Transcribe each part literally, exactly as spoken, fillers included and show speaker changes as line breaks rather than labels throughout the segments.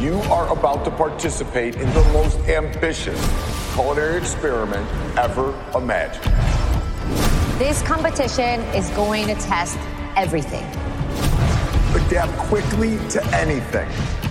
You are about to participate in the most ambitious culinary experiment ever imagined.
This competition is going to test everything.
Adapt quickly to anything.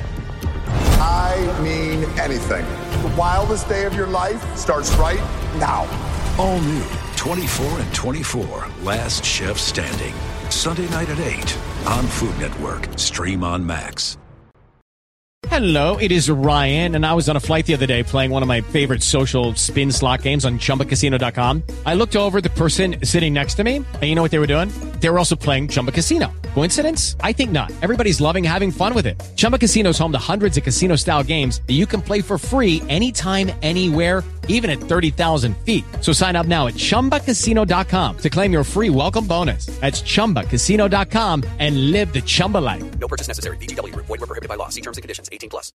I mean anything. The wildest day of your life starts right now.
All new twenty-four and twenty-four, Last Chef Standing. Sunday night at eight on Food Network. Stream on Max.
Hello, it is Ryan, and I was on a flight the other day playing one of my favorite social spin slot games on Chumba Casino dot com. I looked over at the person sitting next to me, and you know what they were doing? They were also playing Chumba Casino. Coincidence? I think not. Everybody's loving having fun with it. Chumba Casino is home to hundreds of casino-style games that you can play for free anytime, anywhere, even at thirty thousand feet. So sign up now at Chumba Casino dot com to claim your free welcome bonus. That's Chumba Casino dot com and live the Chumba life.
No purchase necessary. V G W. Void where prohibited by law. See terms and conditions. eighteen plus.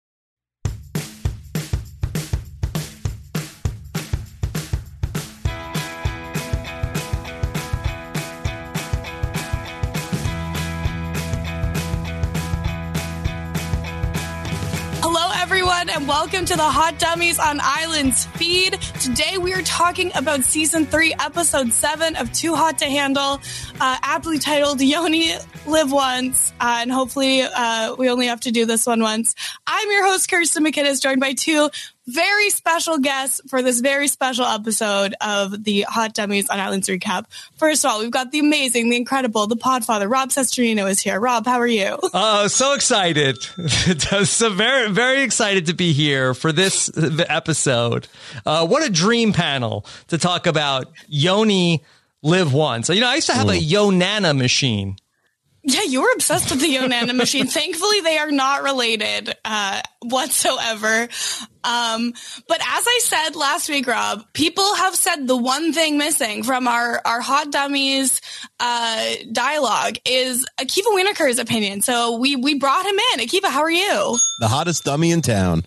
Hello, everyone, and welcome to the Hot Dummies on Islands feed. Today, we are talking about season three, episode seven of Too Hot to Handle, uh, aptly titled Yoni Live Once, uh, and hopefully uh, we only have to do this one once. I'm your host, Kirsten McKinnis, joined by two very special guests for this very special episode of the Hot Dummies on Islands recap. First of all, we've got the amazing, the incredible, the podfather, Rob Cesternino is here. Rob, how are you?
Oh, so excited. so very, very excited to be here for this episode. Uh, what a dream panel to talk about Yoni Live Once. You know, I used to have a Yonana machine.
Yeah, you were obsessed with the Yonana machine. Thankfully, they are not related uh, whatsoever. Um, but as I said last week, Rob, people have said the one thing missing from our, our Hot Dummies uh, dialogue is Akiva Wienerkur's opinion. So we, we brought him in. Akiva, how are you?
The hottest dummy in town.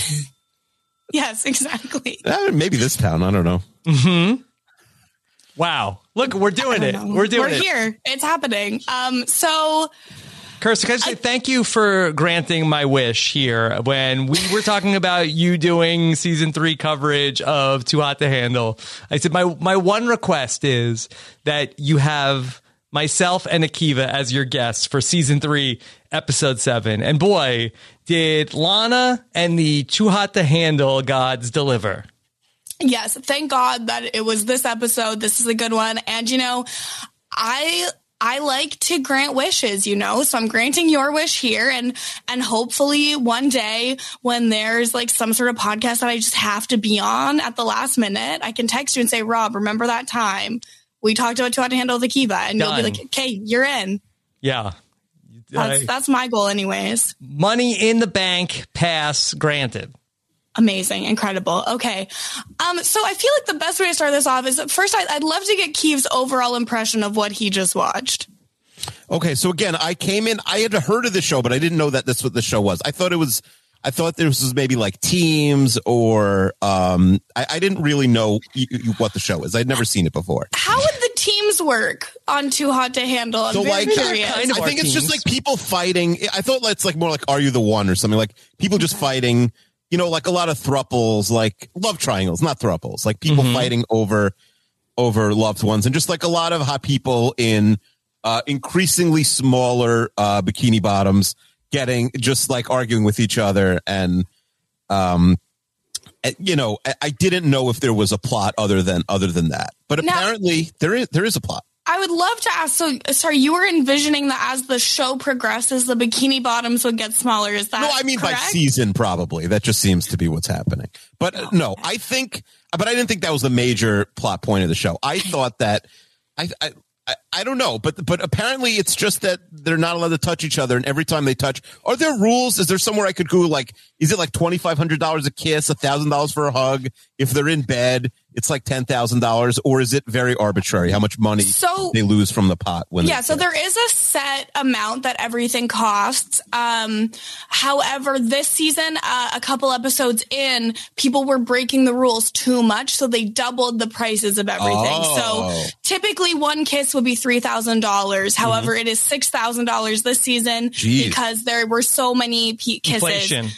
Yes, exactly.
Uh, maybe this town. I don't know.
Mm-hmm. Wow. Look, we're doing it.
Know.
We're doing
we're
it.
We're here. It's happening. Um, so...
Kirsten, can I say thank you for granting my wish here when we were talking about you doing season three coverage of Too Hot to Handle. I said, my, my one request is that you have myself and Akiva as your guests for season three, episode seven. And boy, did Lana and the Too Hot to Handle gods deliver.
Yes, thank God that it was this episode. This is a good one. And, you know, I I like to grant wishes, you know, so I'm granting your wish here. And and hopefully one day when there's like some sort of podcast that I just have to be on at the last minute, I can text you and say, Rob, remember that time we talked about how to handle the Kiva? And Done. You'll be like, okay, you're in.
Yeah.
That's, uh, that's my goal anyways.
Money in the bank, pass, granted.
Amazing. Incredible. Okay. Um, so I feel like the best way to start this off is first, I'd, I'd love to get Keith's overall impression of what he just watched.
Okay. So again, I came in, I had heard of the show, but I didn't know that that's what the show was. I thought it was, I thought this was maybe like teams or, um, I, I didn't really know y- y- what the show is. I'd never seen it before.
How would the teams work on Too Hot to Handle? I'm
so
very
like,
curious.
Kind of I think it's just like people fighting. I thought it's like more like, Are You the One or something, like people just fighting. You know, like a lot of thruples, like love triangles, not thruples, like people mm-hmm. fighting over over loved ones, and just like a lot of hot people in uh, increasingly smaller uh, bikini bottoms getting just like arguing with each other. And, um, you know, I, I didn't know if there was a plot other than other than that. But apparently now, there is there is a plot.
I would love to ask, so, sorry, you were envisioning that as the show progresses, the bikini bottoms would get smaller. Is that
No, I mean
correct?
By season, probably. That just seems to be what's happening. But uh, no, I think, but I didn't think that was the major plot point of the show. I thought that, I, I, I, I don't know, but but apparently it's just that they're not allowed to touch each other, and every time they touch, are there rules? Is there somewhere I could go, like, is it like twenty-five hundred dollars a kiss, one thousand dollars for a hug? If they're in bed, it's like ten thousand dollars, or is it very arbitrary how much money
so,
they lose from the pot? When
yeah, so there is a set amount that everything costs. Um, however, this season, uh, a couple episodes in, people were breaking the rules too much, so they doubled the prices of everything.
Oh.
So typically one kiss would be three thousand dollars. However, mm-hmm. it is six thousand dollars this season Jeez. Because there were so many p- kisses.
Inflation.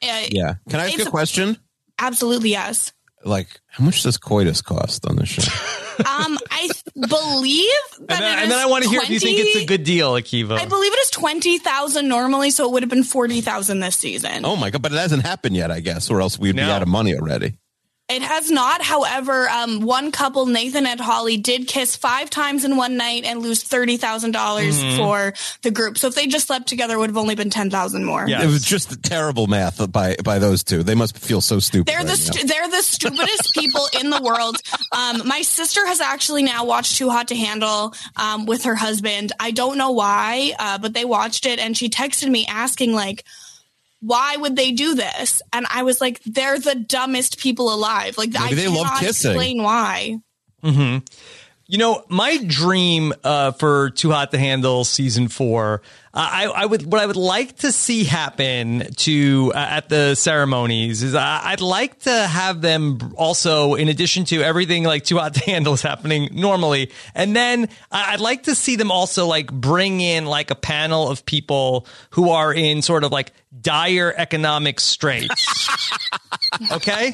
Uh,
Yeah. Can I ask you a question?
Absolutely, yes.
Like, how much does coitus cost on this show?
um, I th- believe that
and then,
it
and then I want to hear if you think it's a good deal, Akiva.
I believe it is twenty thousand normally, so it would have been forty thousand this season.
Oh my God, but it hasn't happened yet, I guess, or else we'd
No.
be out of money already.
It has not. However, um, one couple, Nathan and Holly, did kiss five times in one night and lose thirty thousand dollars
Mhm.
for the group. So if they just slept together, it would have only been ten thousand more.
It was just terrible math by by those two. They must feel so stupid.
They're the
right
stu-
now.
they're the stupidest people in the world. Um, my sister has actually now watched Too Hot to Handle um, with her husband. I don't know why, uh, but they watched it, and she texted me asking like, why would they do this? And I was like, they're the dumbest people alive. Like,
Maybe
I
they love
cannot
kissing.
explain why.
hmm You know, my dream uh, for Too Hot to Handle season four, uh, I, I would what I would like to see happen to uh, at the ceremonies is I, I'd like to have them also, in addition to everything like Too Hot to Handle is happening normally, and then I- I'd like to see them also like bring in like a panel of people who are in sort of like dire economic straits. Okay.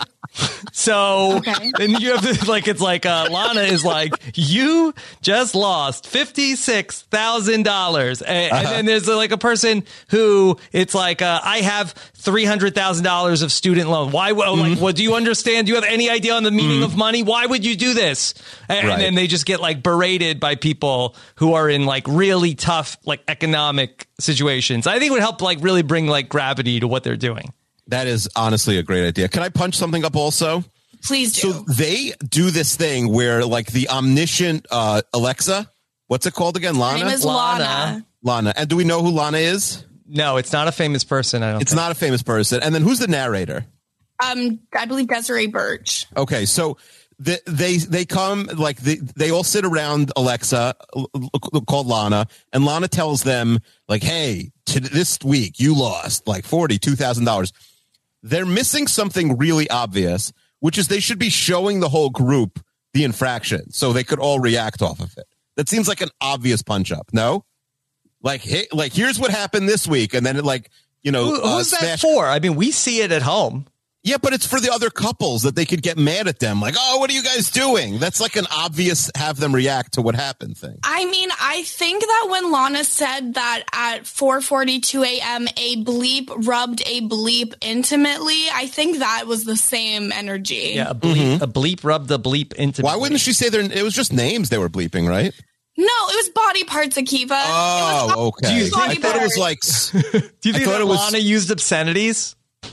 So then you have this, like, it's like, uh, Lana is like, you just lost fifty-six thousand dollars. And, and then there's uh, like a person who it's like, uh, I have three hundred thousand dollars of student loan. Why? Well,
Mm-hmm.
like, what do you understand? Do you have any idea on the meaning of money? Why would you do this? And,
Right.
and then they just get like berated by people who are in like really tough, like economic situations. I think it would help like really bring like gravity to what they're doing.
That is honestly a great idea. Can I punch something up also?
Please do.
So they do this thing where like the omniscient uh, Alexa, what's it called again? Lana?
name is Lana.
Lana. And do we know who Lana is?
No, it's not a famous person. I don't
It's
think.
not a famous person. And then who's the narrator?
Um, I believe Desiree Birch.
Okay, so the, they they come like they they all sit around Alexa l- l- called Lana, and Lana tells them like, "Hey, to this week you lost like forty two thousand dollars." They're missing something really obvious, which is they should be showing the whole group the infraction so they could all react off of it. That seems like an obvious punch up. No, like hey, like here's what happened this week, and then it like you know
Who, who's
uh,
that
smash-
for? I mean, we see it at home.
Yeah, but it's for the other couples that they could get mad at them. Like, oh, what are you guys doing? That's like an obvious have them react to what happened thing.
I mean, I think that when Lana said that at four forty-two a.m. a bleep rubbed a bleep intimately, I think that was the same energy.
Yeah, a bleep, a bleep rubbed the bleep into.
Why wouldn't she say their? It was just names they were bleeping, right?
No, it was body parts, Akiva.
Oh,
it was
okay.
Do you
I thought it was like.
Do you
I
think
thought
that
it was-
Lana used obscenities?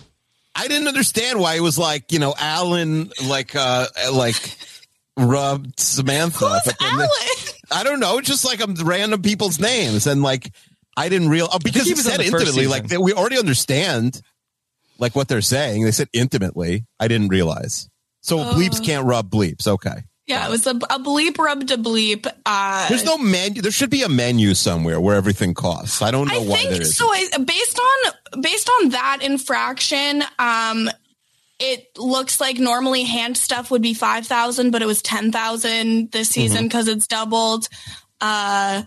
I didn't understand why it was like you know Alan like uh like rubbed Samantha.
Who's
but then
Alan?
the- I don't know, just like um, random people's names, and like I didn't real oh, because
he
he
was on
said
the first
intimately.
season.
Like they, we already understand like what they're saying. They said intimately. I didn't realize. So
Oh.
bleeps can't rub bleeps. Okay.
Yeah, it was a, a bleep rubbed a bleep. Uh,
There's no menu. There should be a menu somewhere where everything costs. I don't know
I
why there
think
is.
so. I, based on based on that infraction, um, it looks like normally hand stuff would be five thousand, but it was ten thousand this season
Mm-hmm.
because it's doubled. Uh,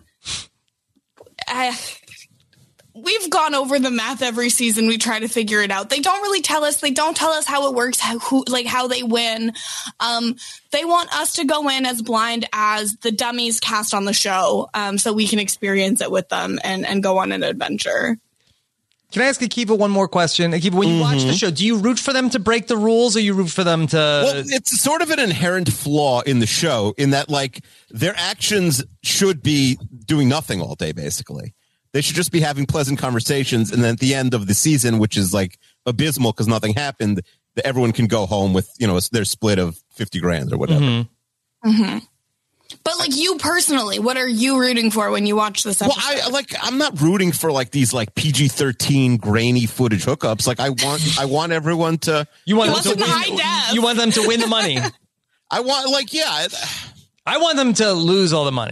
I, we've gone over the math every season. We try to figure it out. They don't really tell us. They don't tell us how it works. How who like how they win. Um, they want us to go in as blind as the dummies cast on the show, um, so we can experience it with them and and go on an adventure.
Can I ask Akiva one more question? Akiva, when you watch the show, do you root for them to break the rules, or you root for them to?
Well, it's sort of an inherent flaw in the show in that, like, their actions should be doing nothing all day, basically. They should just be having pleasant conversations. And then at the end of the season, which is, like, abysmal because nothing happened, that everyone can go home with, you know, their split of fifty grand or whatever.
Mm-hmm.
Mm-hmm. But like you personally, what are you rooting for when you watch this episode?
Well, I like. I'm not rooting for like these like P G thirteen grainy footage hookups. Like, I want, I want everyone to.
You want
He
them to
wants
win.
it in high def.
You want them to win the money.
I want, like, yeah.
I want them to lose all the money.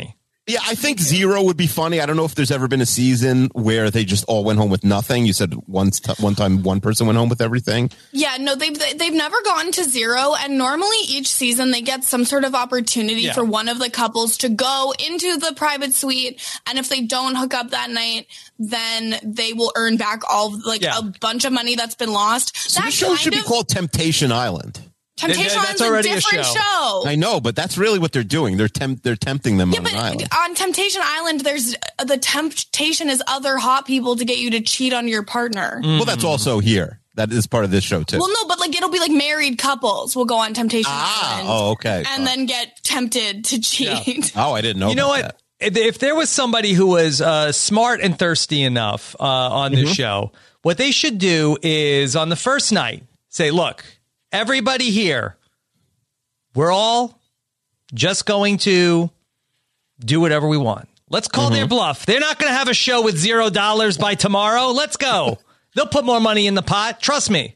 Yeah, I think zero would be funny. I don't know if there's ever been a season where they just all went home with nothing. You said once t- one time one person went home with everything.
Yeah, no, they've they've never gone to zero, and normally each season they get some sort of opportunity
Yeah.
for one of the couples to go into the private suite, and if they don't hook up that night, then they will earn back all like
Yeah.
a bunch of money that's been lost.
So
that
the show
kind
should be
of-
called Temptation Island.
Temptation
That's
Island's
already
a
a
different
show.
show.
I know, but that's really what they're doing. They're temp- they're tempting them
Yeah,
on
but
an island.
on Temptation Island, there's the temptation is other hot people to get you to cheat on your partner.
Well, that's also here. That is part of this show too.
Well, no, but like it'll be like married couples will go on Temptation
Ah,
Island.
oh, okay.
And then get tempted to cheat.
oh, I didn't know.
You know
about
what?
that.
If if there was somebody who was uh, smart and thirsty enough uh, on this show, what they should do is on the first night say, look, everybody here, we're all just going to do whatever we want. Let's call their bluff. They're not going to have a show with zero dollars by tomorrow. Let's go. They'll put more money in the pot. Trust me.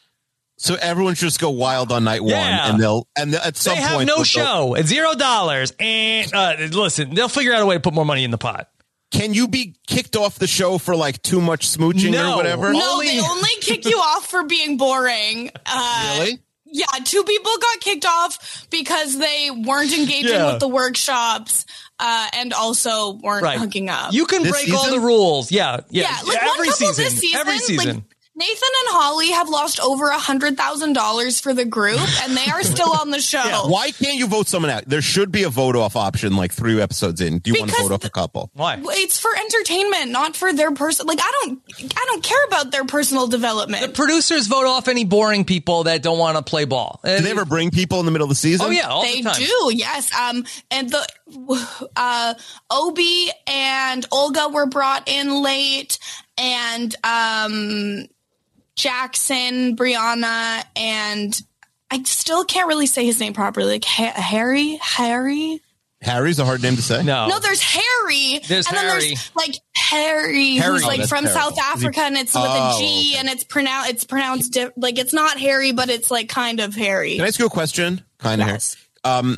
So everyone should just go wild on night one,
Yeah.
and they'll and at some
They have
point
no
they'll go-
show at zero dollars. And uh, listen, they'll figure out a way to put more money in the pot.
Can you be kicked off the show for like too much smooching
No.
or whatever?
No,
Only-
they only kick you off for being boring. Uh,
Really?
Yeah, two people got kicked off because they weren't engaging
Yeah.
with the workshops uh, and also weren't
Right.
hooking up.
You can
This
break all
season?
the rules. Yeah. Yeah.
yeah, like
every
one couple
season.
this season,
Every season.
like Nathan and Holly have lost over a hundred thousand dollars for the group, and they are still on the show.
Why can't you vote someone out? There should be a vote off option like three episodes in. Do you want to
Because
vote off a couple?
Why?
It's for entertainment, not for their person. Like I don't, I don't care about their personal development.
The producers vote off any boring people that don't want to play ball.
Do they ever bring people in the middle of the season?
Oh, yeah. All
They
the time.
do, yes. Um, and the uh, Obi and Olga were brought in late, and um, Jackson, Brianna, and I still can't really say his name properly. Like ha- Harry, Harry.
Harry's a hard name to say.
No.
No, there's Harry.
There's
and then
Harry.
there's like Harry,
Harry.
who's
Oh,
like
that's
from
terrible.
South Africa, and it's with
Oh,
a G,
okay.
and it's pronounced it's pronounced di- like it's not Harry, but it's like kind of Harry.
Can I ask you a question? Kind of.
Yes.
Um,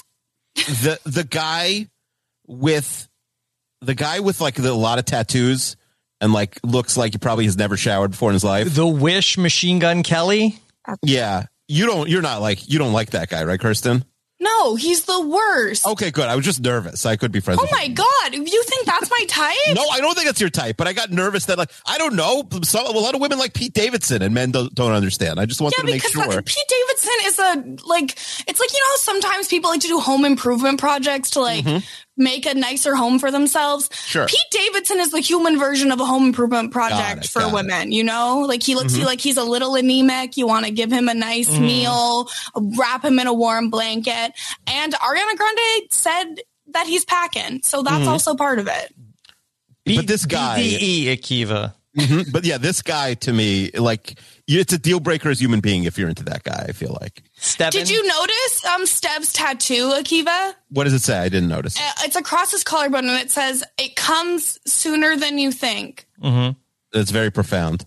the the guy with the guy with like the, a lot of tattoos and like looks like he probably has never showered before in his life.
The Wish Machine Gun Kelly.
Yeah, you don't. You're not like you don't like that guy, right, Kirsten?
No, he's the worst.
Okay, good. I was just nervous. I could be friends.
Oh
with
my
him.
god, you think that's my type?
No, I don't think that's your type. But I got nervous that like I don't know. Some, a lot of women like Pete Davidson, and men don't, don't understand. I just wanted
Yeah,
to make
because
sure.
that- Pete Davidson is a like it's like you know how sometimes people like to do home improvement projects to like make a nicer home for themselves.
Mm-hmm. Sure.
Pete Davidson is the human version of a home improvement project
it,
for
got it.
women. You know, like he looks
Mm-hmm.
he, like he's a little anemic. You want to give him a nice meal, wrap him in a warm blanket, and Ariana Grande said that he's packing, so that's
Mm-hmm.
also part of it.
But this guy-
B D E Akiva.
Mhm. But yeah, this guy to me, like, you- it's a deal breaker as a human being if you're into that guy. I feel like.
Steven.
Did you notice um Stev's tattoo, Akiva?
What does it say? I didn't notice.
Uh, it's across his collarbone, and it says, "It comes sooner than you think."
It's very profound.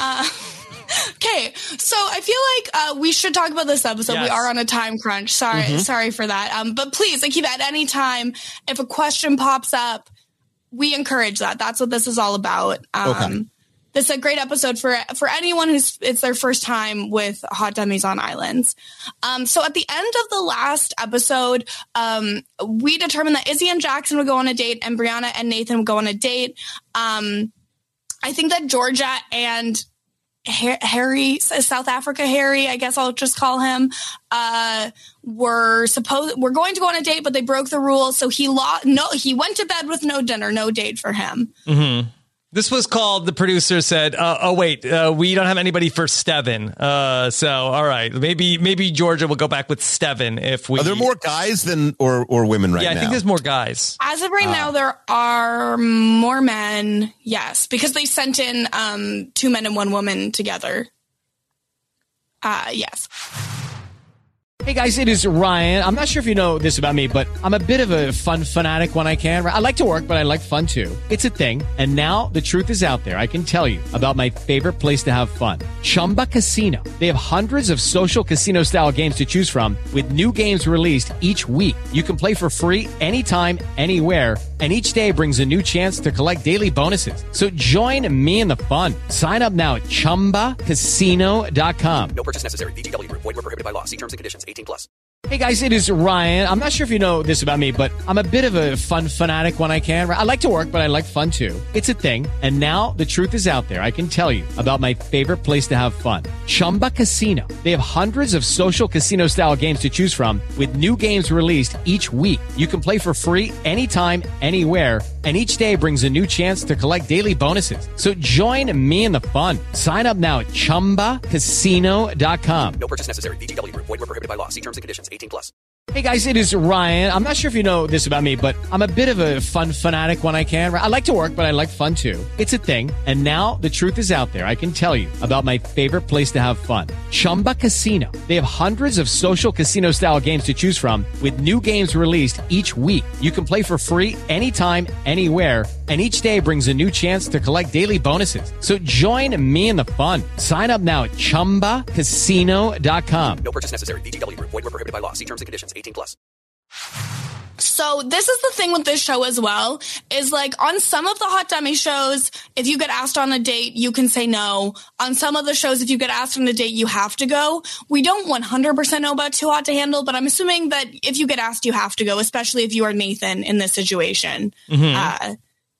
Okay, so I feel like uh, we should talk about this episode. We
Yes.
are on a time crunch. Sorry, sorry for that. Um, but please, Akiva, at any time, if a question pops up, we encourage that. That's what this is all about. Um,
Okay.
This is a great episode for for anyone who's it's their first time with Hot Dummies on Islands. Um, so at the end of the last episode, um, we determined that Izzy and Jackson would go on a date, and Brianna and Nathan would go on a date. Um, I think that Georgia and Ha- Harry, South Africa Harry, I guess I'll just call him, uh, were supposed we're going to go on a date, but they broke the rules, so he lost. No, he went to bed with no dinner, no date for him.
This was called, the producer said, uh, oh, wait, uh, we don't have anybody for Steven. Uh, so, all right, maybe maybe Georgia will go back with Steven if we...
Are there more guys than or or women right
Yeah, I
now?
think there's more guys.
As of right now, there are more men, yes, because they sent in um, two men and one woman together. Uh, yes.
Hey guys, it is Ryan. I'm not sure if you know this about me, but I'm a bit of a fun fanatic when I can. I like to work, but I like fun too. It's a thing. And now the truth is out there. I can tell you about my favorite place to have fun. Chumba Casino. They have hundreds of social casino style games to choose from with new games released each week. You can play for free anytime, anywhere. And each day brings a new chance to collect daily bonuses. So join me in the fun. Sign up now at chumba casino dot com.
No purchase necessary. V G W Group. Void where prohibited by law. See terms and conditions. eighteen plus.
Hey guys, it is Ryan. I'm not sure if you know this about me, but I'm a bit of a fun fanatic when I can. I like to work, but I like fun too. It's a thing. And now the truth is out there. I can tell you about my favorite place to have fun. Chumba Casino. They have hundreds of social casino style games to choose from with new games released each week. You can play for free anytime, anywhere. And each day brings a new chance to collect daily bonuses. So join me in the fun. Sign up now at chumba casino dot com.
No purchase necessary. V G W Group. Void where prohibited by law. See terms and conditions. eighteen plus.
Hey guys, it is Ryan. I'm not sure if you know this about me, but I'm a bit of a fun fanatic when I can. I like to work, but I like fun too. It's a thing. And now the truth is out there. I can tell you about my favorite place to have fun. Chumba Casino. They have hundreds of social casino style games to choose from with new games released each week. You can play for free anytime, anywhere. And each day brings a new chance to collect daily bonuses. So join me in the fun. Sign up now at chumba casino dot com.
No purchase necessary. V G W Group. Void where prohibited by law. See terms and conditions. eighteen plus.
So this is the thing with this show as well, is like on some of the Hot Dummy shows, if you get asked on a date, you can say no. On some of the shows, if you get asked on a date, you have to go. We don't one hundred percent know about Too Hot to Handle, but I'm assuming that if you get asked, you have to go, especially if you are Nathan in this situation. Mm-hmm. Uh,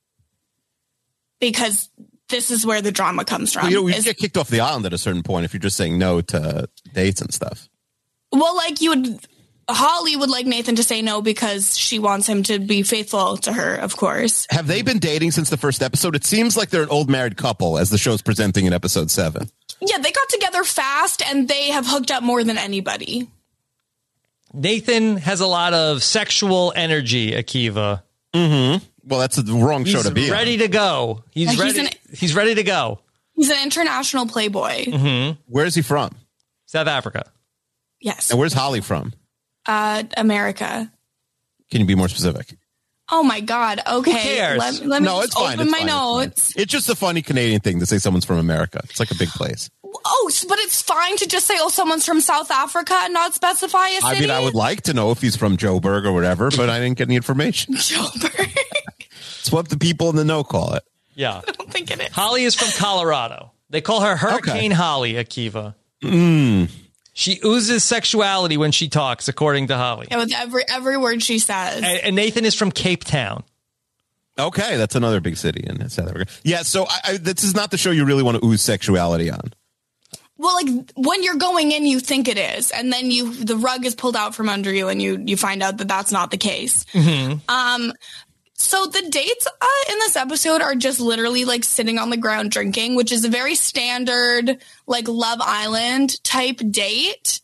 because this is where the drama comes from.
Well, you know, we
is,
get kicked off the island at a certain point if you're just saying no to dates and stuff.
Well, like you would... Holly would like Nathan to say no because she wants him to be faithful to her, of course.
Have they been dating since the first episode? It seems like they're an old married couple as the show's presenting in episode seven.
Yeah, they got together fast and they have hooked up more than anybody.
Nathan has a lot of sexual energy, Akiva.
Mm-hmm. Well, that's the wrong
he's
show to be
He's ready
on.
to go. He's
yeah,
ready.
He's, an,
he's ready to go.
He's an international playboy.
Mm-hmm.
Where is he from?
South Africa.
Yes.
And where's Holly from?
Uh, America.
Can you be more specific?
Oh my God. Okay.
Who cares?
Let, let me
no,
just
it's fine.
open
It's
my
fine.
notes.
It's, it's just a funny Canadian thing to say someone's from America. It's like a big place.
Oh, but it's fine to just say, oh, someone's from South Africa and not specify a city?
I mean, I would like to know if he's from Joburg or whatever, but I didn't get any information.
Joburg.
It's what the people in the know call it.
Yeah.
I don't think it is.
Holly is from Colorado. They call her Hurricane
Okay.
Holly, Akiva.
Mm.
She oozes sexuality when she talks, according to Holly.
Yeah, with every every word she says.
And, and Nathan is from Cape Town.
Okay, that's another big city in South Africa. Yeah, so I, I, this is not the show you really want to ooze sexuality on.
Well, like when you're going in, you think it is, and then you the rug is pulled out from under you, and you you find out that that's not the case.
Mm-hmm.
Um, so the dates uh, in this episode are just literally like sitting on the ground drinking, which is a very standard like Love Island type date.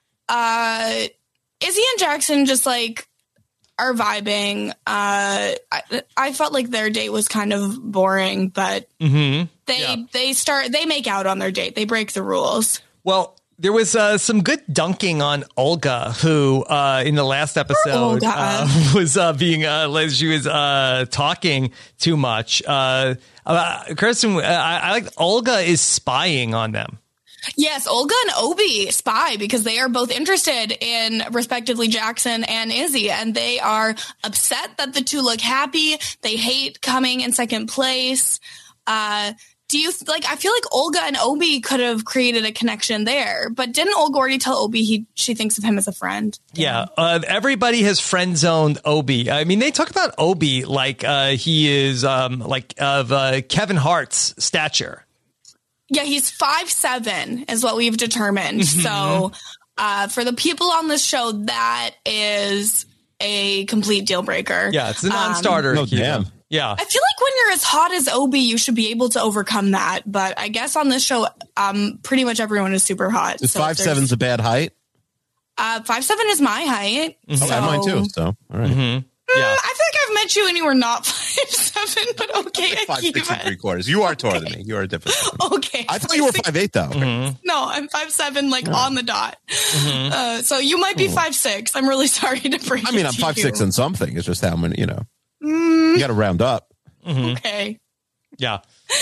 Uh, Izzy and Jackson just like are vibing. Uh, I, I felt like their date was kind of boring, but
Mm-hmm.
they
Yeah.
they start they make out on their date. They break the rules.
Well, there was uh, some good dunking on Olga, who uh, in the last episode
Olga.
uh, was uh, being uh, she was uh, talking too much. Uh, uh, Kirsten, uh, I, I like Olga is spying on them.
Yes, Olga and Obi spy because they are both interested in respectively Jackson and Izzy, and they are upset that the two look happy. They hate coming in second place. Uh, do you like? I feel like Olga and Obi could have created a connection there, but didn't Olga already tell Obi he she thinks of him as a friend?
Yeah, uh, everybody has friend zoned Obi. I mean, they talk about Obi like uh, he is um, like of uh, Kevin Hart's stature.
Yeah, he's five seven is what we've determined.
Mm-hmm.
So uh, for the people on this show, that is a complete deal breaker.
Yeah, it's a non-starter.
Um, no,
Akiva.
damn.
Yeah.
I feel like when you're as hot as Obi, you should be able to overcome that. But I guess on this show, um, pretty much everyone is super hot.
Is
So
five
there's-
seven's a bad height?
Uh, five seven is my height.
Okay,
So,
mine too. So, all right.
Mm-hmm.
Mm,
Yeah.
I feel like I've met you and you were not five seven, but okay,
Five six and
Akiva.
three quarters. You are taller than me. You are a different.
Okay.
I thought you were five eight though.
Mm-hmm.
No, I'm five seven, like
Yeah.
on the dot.
Mm-hmm.
Uh, so you might be five six. I'm really sorry to break
I mean,
it
I'm
to
five
you.
six and something. It's just how many. You know,
Mm,
you got to round up.
Mm-hmm.
okay.
Yeah.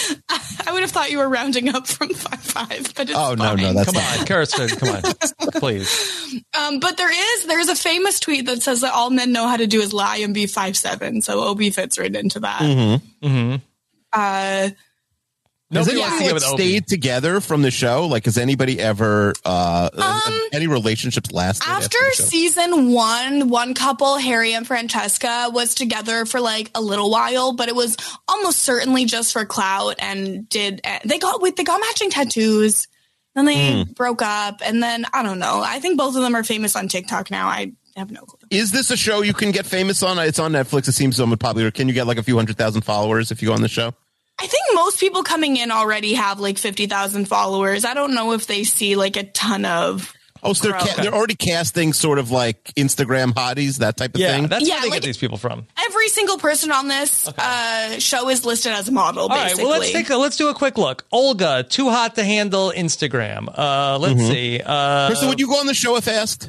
I would have thought you were rounding up from five five, but it's
Oh, no,
fine.
no, that's
Come
not.
on, Kirsten, come on, please.
Um, but there is there's a famous tweet that says that all men know how to do is lie and be five seven. So Obi fits right into that.
Mm-hmm.
Mm-hmm.
Uh,
Has
Nobody wants to
anybody
get
like,
with Obi.
stayed together from the show? Like, has anybody ever uh,
Um,
any relationships lasted
After
the show?
season one, one couple, Harry and Francesca, was together for like a little while, but it was almost certainly just for clout. And did they got wait, they got matching tattoos, then they
Mm.
broke up, and then I don't know. I think both of them are famous on TikTok now. I have no clue.
Is this a show you can get famous on? It's on Netflix. It seems somewhat popular. Can you get like a few hundred thousand followers if you go on the show?
I think most people coming in already have like fifty thousand followers. I don't know if they see like a ton of.
Oh, so they're ca-
Bro.
they're already casting sort of like Instagram hotties, that type of
Yeah,
thing.
that's
Yeah,
where they
like-
get these people from.
Every single person on this uh, show is listed as a model.
All right,
Basically,
well, let's take a, let's do a quick look. Olga, too hot to handle Instagram. Uh, let's
Mhm.
see. Uh,
Kristen, would you go on the show if asked?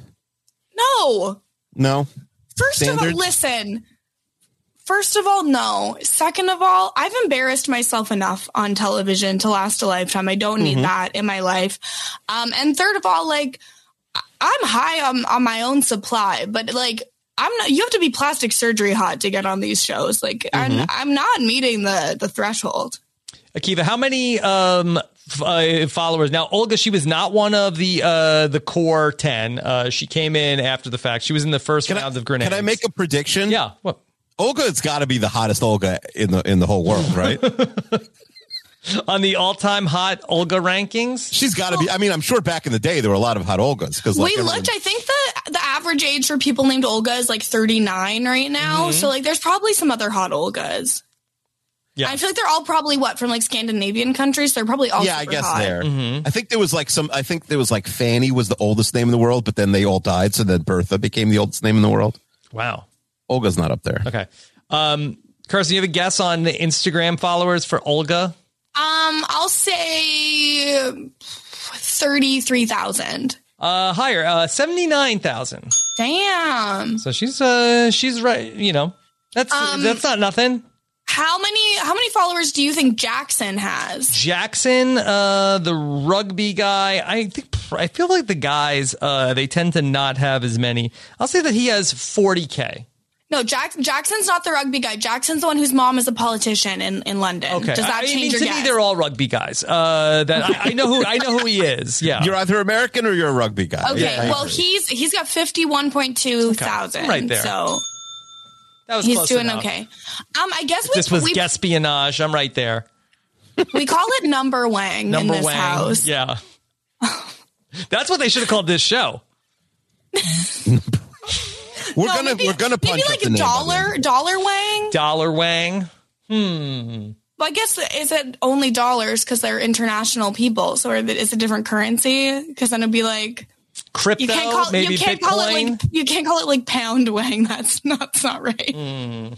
No.
No.
First of
Standards?
all, listen. First of all, no. Second of all, I've embarrassed myself enough on television to last a lifetime. I don't need
Mhm.
that in my life. Um, and third of all, like, I- I'm high on, on my own supply, but like, I'm not, you have to be plastic surgery hot to get on these shows. Like, I'm,
Mhm.
I'm not meeting the, the threshold.
Akiva, how many um, f- uh, followers? Now, Olga, she was not one of the uh, the core ten. Uh, she came in after the fact. She was in the first
Can
round
I,
of grenades.
can I make a prediction?
Yeah. What?
Olga's got to be the hottest Olga in the in the whole world, right?
On the all-time hot Olga rankings?
She's got to be. I mean, I'm sure back in the day there were a lot of hot Olgas because like
we
everyone-
looked, I think the the average age for people named Olga is like thirty-nine right now.
Mhm.
So like there's probably some other hot Olgas.
Yeah.
I feel like they're all probably what from like Scandinavian countries. They're probably all
yeah, I
super
guess
hot.
there.
Mm-hmm.
I think there was like some. I think there was like Fanny was the oldest name in the world, but then they all died, so then Bertha became the oldest name in the world.
Wow.
Olga's not up there.
Okay. Um, Kirsten, you have a guess on the Instagram followers for Olga?
Um, I'll say thirty-three thousand.
Uh, higher, uh, seventy-nine thousand.
Damn.
So she's uh she's right. You know, that's
Um,
that's not nothing.
How many how many followers do you think Jackson has?
Jackson, uh, the rugby guy. I think I feel like the guys uh they tend to not have as many. I'll say that he has forty K.
No, Jack, Jackson's not the rugby guy. Jackson's the one whose mom is a politician in, in London.
Okay,
Does that
I, I mean,
change your
to
guess?
me they're all rugby guys. Uh, that I, I know who I know who he is. Yeah,
You're either American or you're a rugby guy.
Okay,
Yeah, I
well
agree.
he's he's got fifty-one point two thousand.
right there.
So
that was
he's
close
doing
enough.
okay. Um, I guess
If
we
this was
we,
espionage. I'm right there.
we call it number wang
Number
in this
Wang.
house.
Yeah, that's what they should have called this show.
we're
No,
gonna
maybe,
we're gonna punch
maybe
up
like
the
a
name by
dollar dollar wang.
Dollar Wang. Hmm.
Well, I guess is it only dollars because they're international people, so is it a different currency? Because then it'd be like
Crypto,
you can't call
maybe
you can't
Bitcoin.
call it like you can't call it like pound wang. That's not that's not right.
Mm.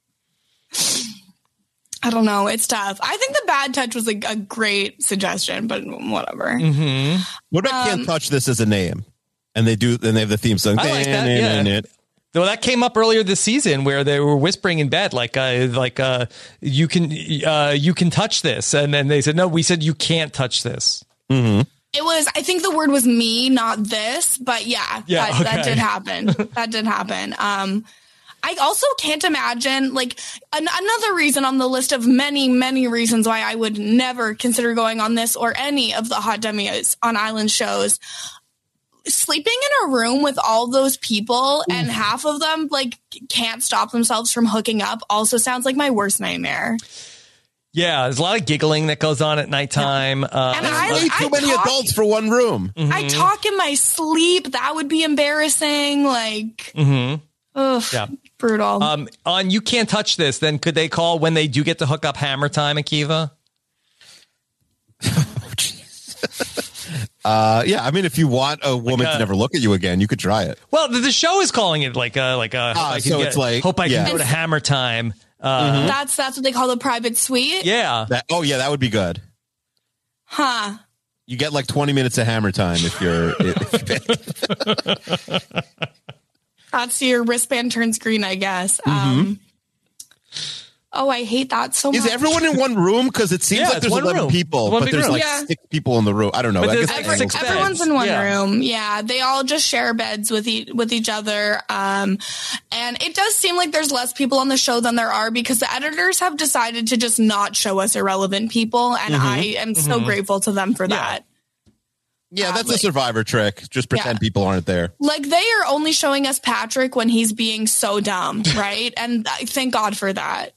I don't know. It's tough. I think the bad touch was like a great suggestion, but whatever.
Mm-hmm.
What about
Um,
Can't Touch This as a name? And they do, and they have the theme song.
I like that, yeah. Well, that came up earlier this season where they were whispering in bed, like, uh, like, uh, you can, uh, you can touch this, and then they said, no, we said you can't touch this.
Mm-hmm.
It was, I think the word was me, not this, but yeah,
Yeah,
that, that
okay.
did happen. that did happen. Um, I also can't imagine, like, an- another reason on the list of many, many reasons why I would never consider going on this or any of the Hot Dummies on Island shows. Sleeping in a room with all those people and half of them, like, can't stop themselves from hooking up also sounds like my worst nightmare.
Yeah, there's a lot of giggling that goes on at nighttime. Uh,
And I-
Way too many
talk-
adults for one room.
I talk in my sleep. That would be embarrassing. Like,
mm-hmm.
ugh,
Yeah.
brutal.
Um, on You Can't Touch This, then could they call when they do get to hook up Hammer Time, Akiva?
Uh, yeah, I mean, if you want a woman
Like a-
to never look at you again, you could try it.
Well, the, the show is calling it like a like a. hope
Ah,
I can
so
get-
it's like-
hope I can
yeah.
go to Hammer Time. Uh,
Mm-hmm.
That's that's what they call the private suite.
yeah.
That, oh yeah, that would be good.
Huh.
You get like twenty minutes of hammer time if you're. If you pay.
That's your wristband turns green, I guess.
Mm-hmm.
Um, oh, I hate that so much.
Is everyone in one room? Because it seems
Yeah,
like
it's
there's
one
eleven
room.
people,
It's one
but
big
there's
room.
like
Yeah.
six people in the room. I don't know.
But
I
there's
guess
like
the
six
angles-
beds.
Everyone's in one
Yeah.
room. Yeah, they all just share beds with e- with each other. Um, and it does seem like there's less people on the show than there are because the editors have decided to just not show us irrelevant people, and
Mm-hmm.
I am so grateful to them for that.
Yeah, that's a
like-
Survivor trick. Just pretend
Yeah.
people aren't there.
Like they are only showing us Patrick when he's being so dumb, right? And I thank God for that.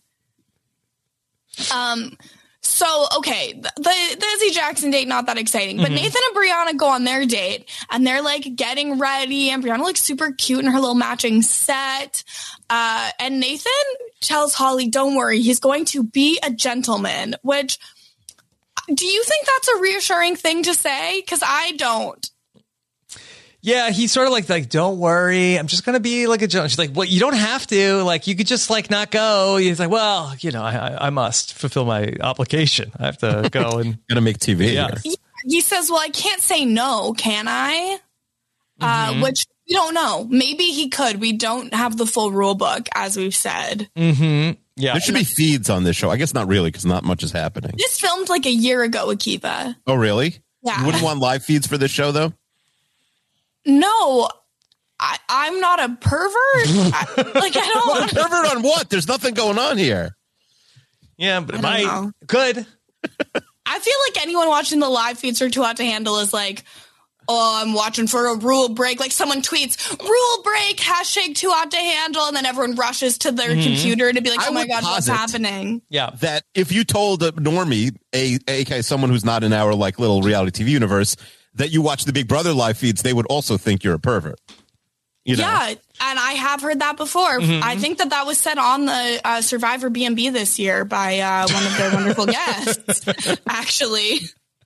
Um. So okay, the, the Izzy Jackson date not that exciting, but Nathan and Brianna go on their date and they're like getting ready, and Brianna looks super cute in her little matching set. Uh, and Nathan tells Holly, "Don't worry, he's going to be a gentleman." Which, do you think that's a reassuring thing to say? Because I don't.
Yeah, he's sort of like, like, don't worry, I'm just gonna be like a gentleman. She's like, well, you don't have to. Like, you could just like not go. He's like, well, you know, I, I, I must fulfill my obligation. I have to go and
Gonna make T V.
Yeah.
here.
He says, "Well, I can't say no, can I?"
Mm-hmm.
Uh, which we don't know. Maybe he could. We don't have the full rule book, as we've said.
yeah.
There should be feeds on this show. I guess not really, because not much is happening.
This filmed like a year ago, Akiva.
Oh, really?
Yeah.
You wouldn't want live feeds for this show, though?
No, I, I'm not a pervert. I, like I don't.
Pervert on what? There's nothing going on here.
Yeah, but it
I
might
don't know.
could.
I feel like anyone watching the live feeds for Too Hot to Handle is like, "Oh, I'm watching for a rule break." Like someone tweets, "Rule break," hashtag Too Hot to Handle, and then everyone rushes to their computer to be like,
I
"Oh my
would
God, what's
posit-
happening?"
Yeah.
That if you told a normie, a aka someone who's not in our like little reality T V universe, that you watch the Big Brother live feeds, they would also think you're a pervert. You know?
Yeah, and I have heard that before. I think that that was said on the uh, Survivor B and B this year by uh, one of their wonderful guests, actually.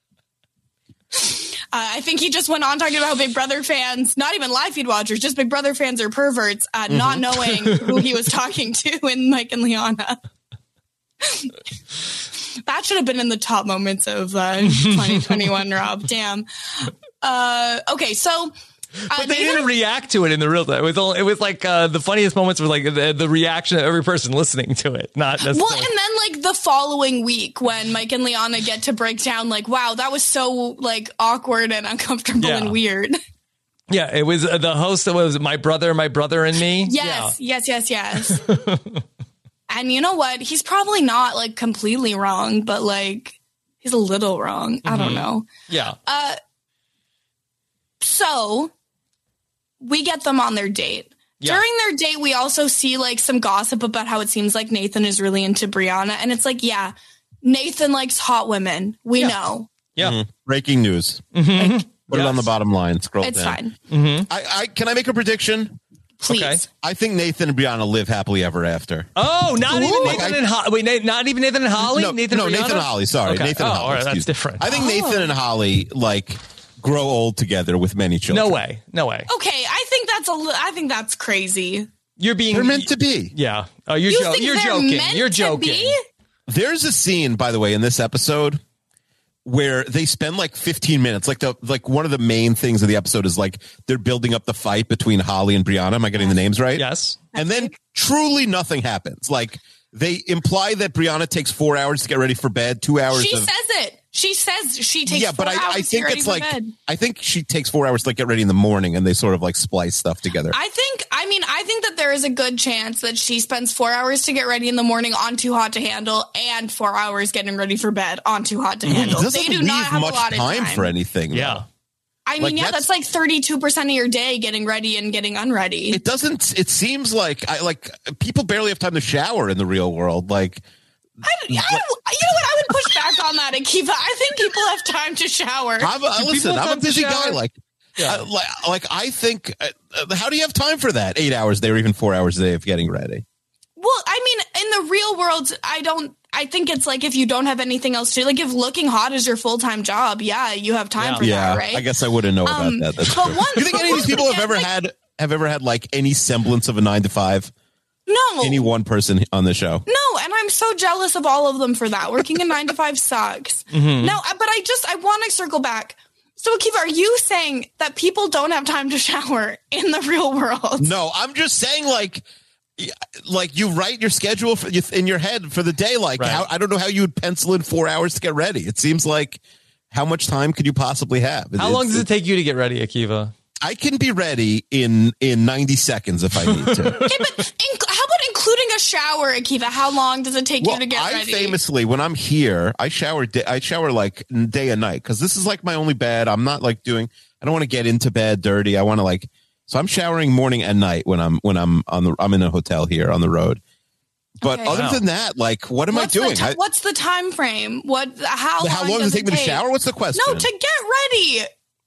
Uh, I think he just went on talking about how Big Brother fans, not even live feed watchers, just Big Brother fans are perverts, uh, not knowing who he was talking to in Mike and Liana. That should have been in the top moments of uh, twenty twenty-one, Rob. Damn. Uh, okay, so... Uh,
But they
Nathan-
didn't react to it in the real time. It was all, it was like uh, the funniest moments were like the, the reaction of every person listening to it, not necessarily.
Well, and then like the following week when Mike and Liana get to break down, like, wow, that was so like awkward and uncomfortable
Yeah.
and weird.
yeah, it was uh, the host that was my brother, my brother and me.
Yes, yes, yes, yes. And you know what? He's probably not like completely wrong, but like he's a little wrong. I don't know.
Yeah.
Uh, so we get them on their date.
Yeah.
During their date, we also see like some gossip about how it seems like Nathan is really into Brianna. And it's like, yeah, Nathan likes hot women. We
Yeah.
know.
Yeah.
Mhm. Breaking news.
Like,
Put it on the bottom line. Scroll
it's
down.
fine.
I, I can I make a prediction?
Please.
Okay.
I think Nathan and Brianna live happily ever after.
Oh, not even
Ooh.
Nathan
Like I-
and Holly. Wait, Na- not even Nathan and Holly?
No,
Nathan
no,
and
Nathan
Brianna?
and Holly. Sorry,
Okay.
Nathan
oh,
and Holly.
all right, that's
excuse me.
different.
I think Nathan and Holly like grow old together with many children.
no way. No way.
Okay, I think that's a. li- I think that's crazy.
You're being.
They're meant to be.
Yeah. Oh, you're,
You
jo-
think
you're
they're
joking.
meant
You're
to
joking.
be?
There's a scene, by the way, in this episode where they spend like fifteen minutes. Like the like one of the main things of the episode is like they're building up the fight between Holly and Brianna. Am I getting the names right?
Yes.
And then truly nothing happens. Like they imply that Brianna takes four hours to get ready for bed, two hours.
She
of,
says it. She says she takes.
yeah, but
four
I,
hours
I
to
think
get ready
it's
for
like
bed.
I think she takes four hours to like get ready in the morning, and they sort of like splice stuff together.
I think. I mean, I think that there is a good chance that she spends four hours to get ready in the morning on Too Hot to Handle, and four hours getting ready for bed on Too Hot to
it
Handle.
doesn't
They do
leave
not have
much
a lot of
time,
time
for anything.
Yeah.
though.
I mean,
like,
yeah,
that's-
that's like thirty-two percent of your day getting ready and getting unready.
It doesn't. It seems like I like people barely have time to shower in the real world. Like.
I, I, you know what? I would push back on that, Akiva. I think people have time to shower.
I'm a, listen,
have
I'm a
time to
busy
shower?
guy. Like,
Yeah.
uh, like, like, I think. Uh, uh, how do you have time for that? Eight hours a day, or even four hours a day of getting ready?
Well, I mean, in the real world, I don't. I think it's like if you don't have anything else to do, like if looking hot is your full time job, yeah, you have time
Yeah.
for
Yeah,
that, right?
I guess I wouldn't know
Um,
about that. That's
but
true.
one-
Do you think
but
any of these
once
people have
again,
ever
like-
had have ever had like any semblance of a nine to five?
no,
Any one person on the show?
no, and I'm so jealous of all of them for that. Working a nine to five sucks.
Mm-hmm.
No, but I just, I want to circle back. So, Akiva, are you saying that people don't have time to shower in the real world?
No, I'm just saying, like, like you write your schedule for, in your head for the day. Like,
right.
how, I don't know how you would pencil in four hours to get ready. It seems like, how much time could you possibly have?
How
it's,
long does it take you to get ready, Akiva?
I can be ready in in ninety seconds if I need to.
Okay, but in, how about including a shower, Akiva? How long does it take
well,
you to get
I
ready?
I famously, when I'm here, I shower. Day, I shower like day and night because this is like my only bed. I'm not like doing. I don't want to get into bed dirty. I want to like. So I'm showering morning and night when I'm when I'm on the. I'm in a hotel here on the road. But
Okay.
other
Wow.
than that, like, what am
what's
I doing?
The ti-
I,
what's the time frame? What? How,
how
long,
long
does
does it take me to shower? What's the question?
No, to get ready.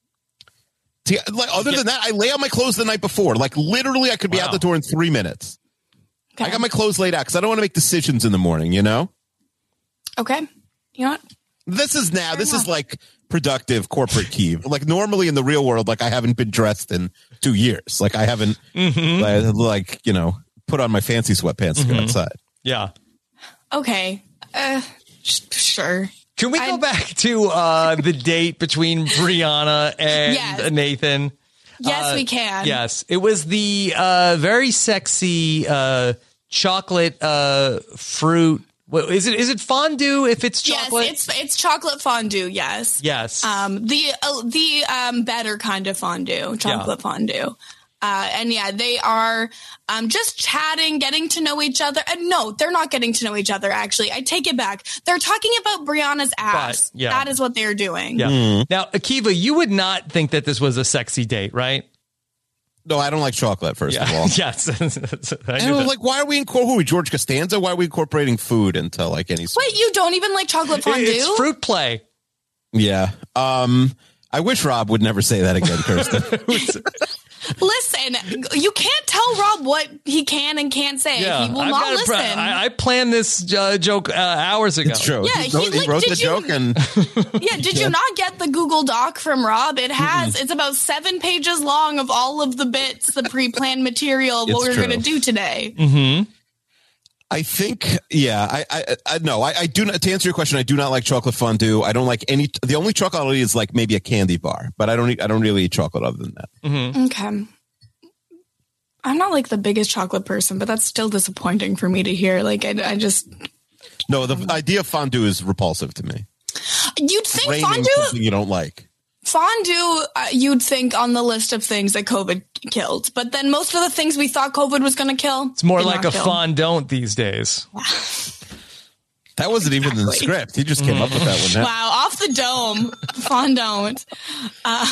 To- like, other than that, I lay out my clothes the night before. Like, literally, I could be
Wow.
out the door in three minutes.
Okay.
I got my clothes laid out because I don't want to make decisions in the morning, you know?
Okay. You know what?
This is now,
Fair
this
enough.
is like productive corporate Keeve. Like, normally in the real world, like, I haven't been dressed in two years. Like, I haven't,
Mm-hmm.
like, like, you know, put on my fancy sweatpants to go outside.
Yeah.
Okay. Uh, sh- sure.
Can we go
I-
back to uh, the date between Brianna and
Yes.
Nathan?
Yes,
Uh,
we can.
Yes. It was the uh, very sexy uh, chocolate uh, fruit. What, is it? Is it fondue if it's chocolate?
Yes, it's it's chocolate fondue. Yes.
Yes.
Um, the uh, the um better kind of fondue, chocolate fondue. Uh, and yeah, they are um, just chatting, getting to know each other. And no, they're not getting to know each other, actually. I take it back. They're talking about Brianna's ass.
But, yeah.
That is what they're doing.
yeah. Now, Akiva, you would not think that this was a sexy date, right?
No, I don't like chocolate, first of
Yeah.
all.
yes. I
And
knew
I was
that.
like, why are we incorporating, who are we, George Costanza? Why are we incorporating food into like any sort?
Wait, you don't even like chocolate fondue?
It's fruit play.
Yeah. Um, I wish Rob would never say that again, Kirsten.
Listen, you can't tell Rob what he can and can't say.
Yeah,
He will
I've
not
got a
listen.
pro- I, I planned this uh, joke uh, hours ago.
It's true.
Yeah,
he,
he,
wrote, he
like,
wrote
did
the
you-
joke and
Yeah, did you not get the Google Doc from Rob? It has. It's about seven pages long of all of the bits, the pre-planned material of what
It's
we're
true.
going to do today.
Mm-hmm.
I think, yeah, I, I, I no, I, I do not, to answer your question, I do not like chocolate fondue. I don't like any, the only chocolate I'll eat is like maybe a candy bar, but I don't eat, I don't really eat chocolate other than that.
Mm-hmm.
Okay. I'm not like the biggest chocolate person, but that's still disappointing for me to hear. Like, I, I just,
No, the idea of fondue is repulsive to me.
you'd think
Raining
fondue,
something you don't like.
fondue, uh, you'd think on the list of things that COVID killed. But then most of the things we thought COVID was going to kill,
It's more
did
like
not
a
kill.
fondant these days.
That wasn't even in the
Exactly.
script. He just came up with that one. now.
Wow, off the dome, fondant. Uh,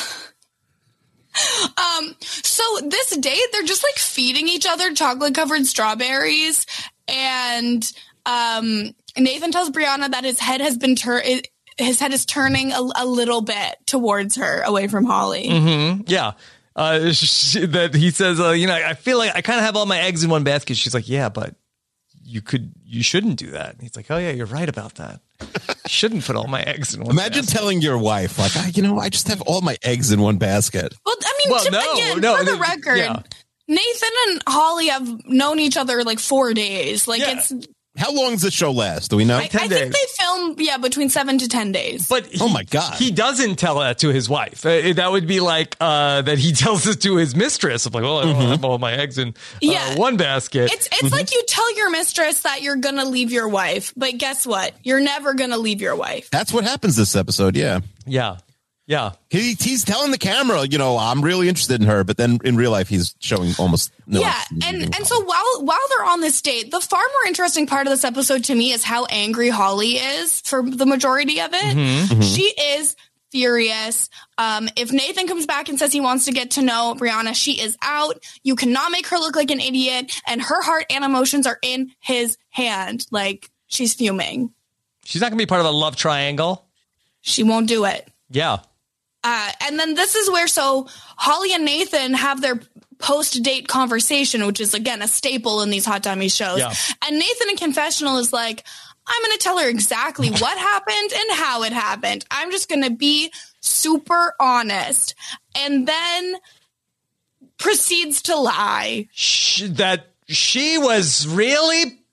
um, so this date, they're just like feeding each other chocolate covered strawberries, and um, Nathan tells Brianna that his head has been turned. His head is turning a, a little bit towards her, away from Holly.
Mm-hmm. Yeah. Uh, she, that he says, uh, you know, I feel like I kind of have all my eggs in one basket. She's like, yeah, but you could, you shouldn't do that. And he's like, oh yeah, you're right about that. I shouldn't put all my eggs in one
Imagine
basket.
telling your wife, like, I, you know, I just have all my eggs in one basket.
Well, I mean,
Well,
to,
no,
again,
no,
for the
th-
record,
yeah.
Nathan and Holly have known each other like four days. Like
Yeah.
it's,
How long does this show last? Do we know?
I, I
ten
think
days.
they film, yeah, between seven to ten days.
But he,
Oh my God.
he doesn't tell that to his wife. Uh, that would be like uh, that he tells it to his mistress. I'm like, well, I don't have all my eggs in uh,
Yeah.
one basket.
It's it's like you tell your mistress that you're gonna leave your wife, but guess what? You're never gonna leave your wife.
That's what happens this episode. Yeah.
yeah, yeah.
He, he's telling the camera, you know, I'm really interested in her, but then in real life, he's showing almost no.
yeah,
interest in
and
meeting
and
Holly.
so while while they're on this date, the far more interesting part of this episode to me is how angry Holly is for the majority of it. She is furious. Um, if Nathan comes back and says he wants to get to know Brianna, she is out. You cannot make her look like an idiot, and her heart and emotions are in his hand. Like, she's fuming.
She's not gonna be part of a love triangle.
She won't do it.
Yeah.
Uh, and then this is where, so Holly and Nathan have their post-date conversation, which is, again, a staple in these Hot Dummy shows.
Yeah.
And Nathan in confessional is like, I'm going to tell her exactly what happened and how it happened. I'm just going to be super honest. And then proceeds to lie.
Sh- that she was really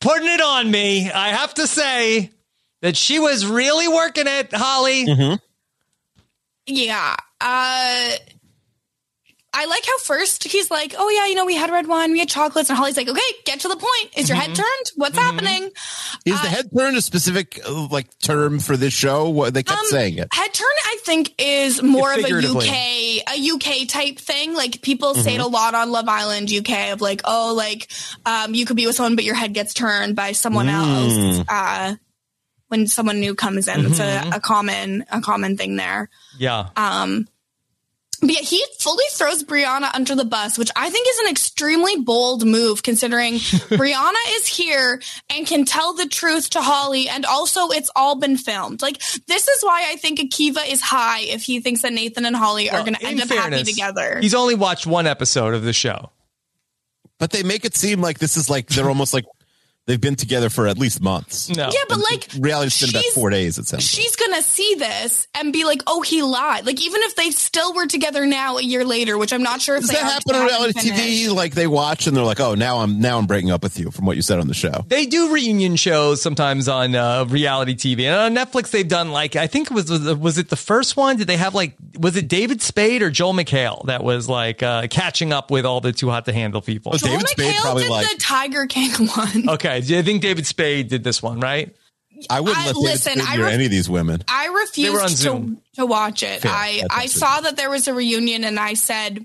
putting it on me. I have to say that she was really working it, Holly.
Mm-hmm.
Yeah. Uh, I like how first he's like, oh, yeah, you know, we had red wine, we had chocolates. And Holly's like, okay, get to the point. Is your
Mm-hmm.
head turned? What's
Mm-hmm.
happening?
Is
Uh,
the head turn a specific uh, like term for this show? What they kept
Um,
saying it.
Head turn, I think, is more of a U
Figuratively.
K, a U K type thing. Like people say
Mm-hmm.
it a lot on Love Island U K of like, oh, like um, you could be with someone, but your head gets turned by someone
Mm.
else. Uh, when someone new comes in, it's a, a common, a common thing there.
Yeah.
Um, but yeah, he fully throws Brianna under the bus, which I think is an extremely bold move considering Brianna is here and can tell the truth to Holly. And also it's all been filmed. Like, this is why I think Akiva is high if he thinks that Nathan and Holly are
Well,
going to
in
end up happy
fairness,
together.
He's only watched one episode of the show.
But they make it seem like this is like they're almost like they've been together for at least months.
No.
Yeah, but like
Reality's been about
she's-
four days. It sounds.
she's going to see this and be like, oh, he lied. Like, even if they still were together now a year later, which I'm not sure if
Does
they
that
are,
happen on
they haven't
reality T V?
finished.
Like they watch and they're like, "Oh, now I'm now I'm breaking up with you," from what you said on the show.
They do reunion shows sometimes on uh, reality T V, and on Netflix they've done like I think it was was, was it the first one? Did they have like was it David Spade or Joel McHale that was like uh, catching up with all the Too Hot to Handle people?
Oh,
Joel
David Spade
McHale
probably
did
like.
the Tiger King one.
Okay, I think David Spade did this one, right?
I wouldn't
I-
let David
listen,
Spade
I
near
ref-
any of these women.
I
They were on
refused to,
Zoom.
to watch it.
Fair.
I,
That's
I
absolutely
saw that there was a reunion and I said,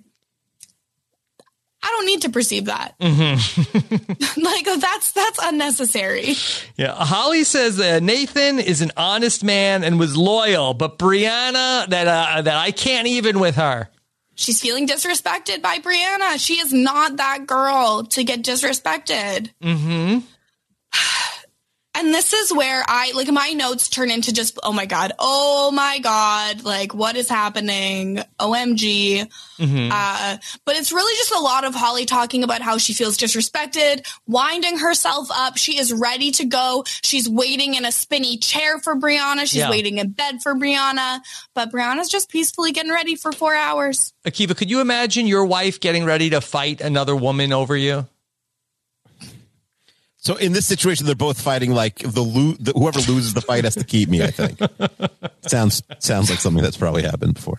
I don't need to perceive that.
Mm-hmm.
Like, that's that's unnecessary.
Yeah, Holly says that Nathan is an honest man and was loyal, but Brianna that uh, that I can't even with her.
She's feeling disrespected by Brianna. She is not that girl to get disrespected.
Mm-hmm.
And this is where I, like, my notes turn into just, oh my God, oh my God, like, what is happening? O M G.
Mm-hmm.
Uh, but it's really just a lot of Holly talking about how she feels disrespected, winding herself up. She is ready to go. She's waiting in a spinny chair for Brianna. She's
Yeah.
waiting in bed for Brianna. But Brianna's just peacefully getting ready for four hours.
Akiva, could you imagine your wife getting ready to fight another woman over you?
So in this situation, they're both fighting. Like the, lo- the whoever loses the fight has to keep me. I think sounds sounds like something that's probably happened before.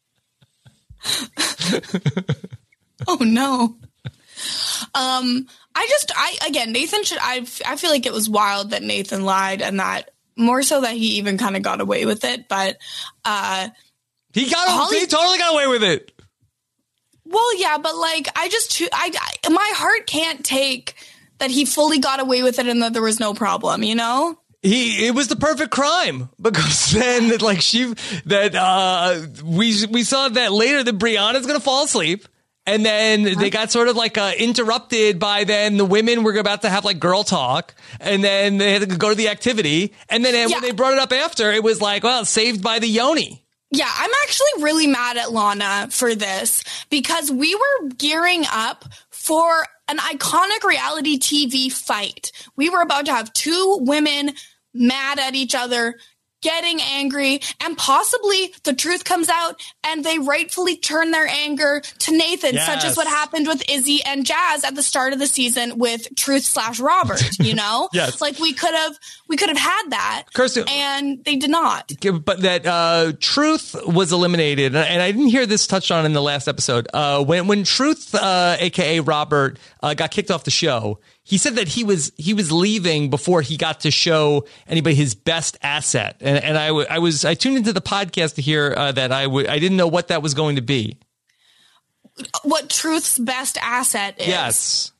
Oh no. Um, I just, I, again, Nathan should, I, I feel like it was wild that Nathan lied and that more so that he even kind of got away with it. But, uh,
He got
Holly-
he totally got away with it.
well, yeah, but like, I just, I, I, my heart can't take that he fully got away with it and that there was no problem, you know?
He it was the perfect crime because then like she that uh we we saw that later that Brianna's gonna fall asleep. And then they got sort of like uh, interrupted by then the women were about to have like girl talk, and then they had to go to the activity. And then
Yeah.
when they brought it up after, it was like, well, saved by the yoni.
Yeah, I'm actually really mad at Lana for this because we were gearing up for an iconic reality T V fight. We were about to have two women mad at each other, getting angry, and possibly the truth comes out and they rightfully turn their anger to Nathan,
Yes.
such as what happened with Izzy and Jazz at the start of the season with Truth slash Robert, you know?
Yes.
Like we could have we could have had that.
Kirsten-
and they did not.
But that uh, Truth was eliminated, and I didn't hear this touched on in the last episode. Uh, when when Truth, uh, aka Robert, uh, got kicked off the show, he said that he was he was leaving before he got to show anybody his best asset. And and I, w- I was I tuned into the podcast to hear uh, that I would I didn't know what that was going to be.
What Truth's best asset is.
Yes.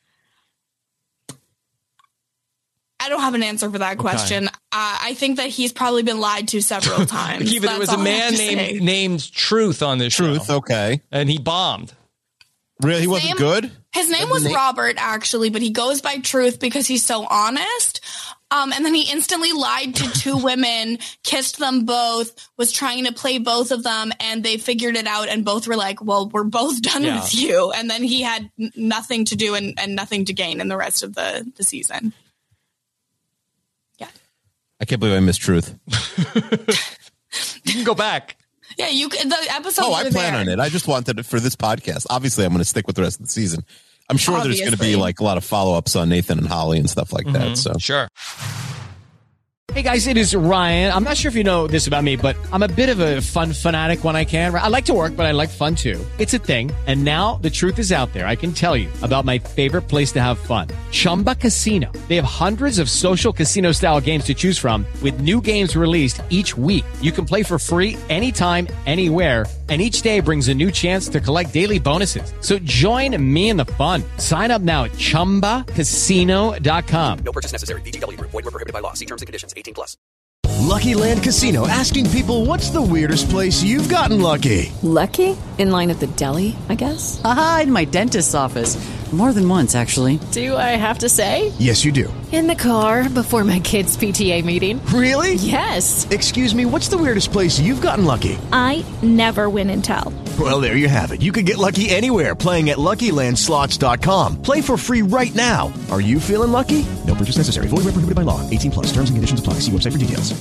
I don't have an answer for that question. Uh, I think that he's probably been lied to several times.
Akiva, there was
That's
a
all I have
man
to say.
named named Truth on this
Truth,
show,
okay.
and he bombed.
Really, he wasn't
name-
good.
His name was
name-
Robert, actually, but he goes by Truth because he's so honest. Um, and then he instantly lied to two women, kissed them both, was trying to play both of them, and they figured it out, and both were like, well, we're both done
Yeah.
with you. And then he had n- nothing to do and, and nothing to gain in the rest of the, the season. Yeah.
I can't believe I missed Truth.
You can go back.
Yeah, you c- the episodes
Oh, I
are
plan
there.
on it. I just wanted it for this podcast. Obviously, I'm going to stick with the rest of the season I'm sure there's going to be
Obviously.
like a lot of follow ups on Nathan and Holly and stuff like that. So
Sure.
Hey guys, it is Ryan. I'm not sure if you know this about me, but I'm a bit of a fun fanatic when I can. I like to work, but I like fun too. It's a thing. And now the truth is out there. I can tell you about my favorite place to have fun. Chumba Casino. They have hundreds of social casino style games to choose from with new games released each week. You can play for free anytime, anywhere. And each day brings a new chance to collect daily bonuses. So join me in the fun. Sign up now at chumba casino dot com.
No purchase necessary. V G W Group. Void were prohibited by law. See terms and conditions. eighteen plus.
Lucky Land Casino, asking people, what's the weirdest place you've gotten lucky?
Lucky? In line at the deli, I guess?
Aha, in my dentist's office. More than once, actually.
Do I have to say?
Yes, you do.
In the car before my kids' P T A meeting.
Really?
Yes.
Excuse me, what's the weirdest place you've gotten lucky?
I never win and tell.
Well, there you have it. You can get lucky anywhere, playing at Lucky Land Slots dot com. Play for free right now. Are you feeling lucky? No purchase necessary. Void where prohibited by law. eighteen plus. Terms and conditions apply. See website for details.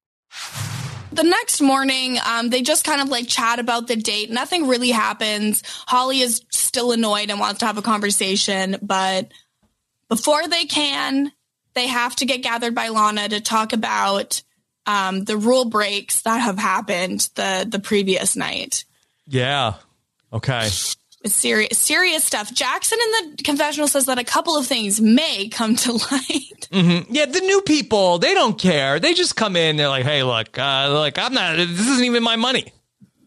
The next morning, um, they just kind of like chat about the date. Nothing really happens. Holly is still annoyed and wants to have a conversation, but before they can, they have to get gathered by Lana to talk about um, the rule breaks that have happened the the previous night.
Yeah. Okay.
It's serious, serious stuff. Jackson in the confessional says that a couple of things may come to light.
Mm-hmm. Yeah, the new people, they don't care. They just come in. They're like, "Hey, look, uh, look, I'm not. This isn't even my money."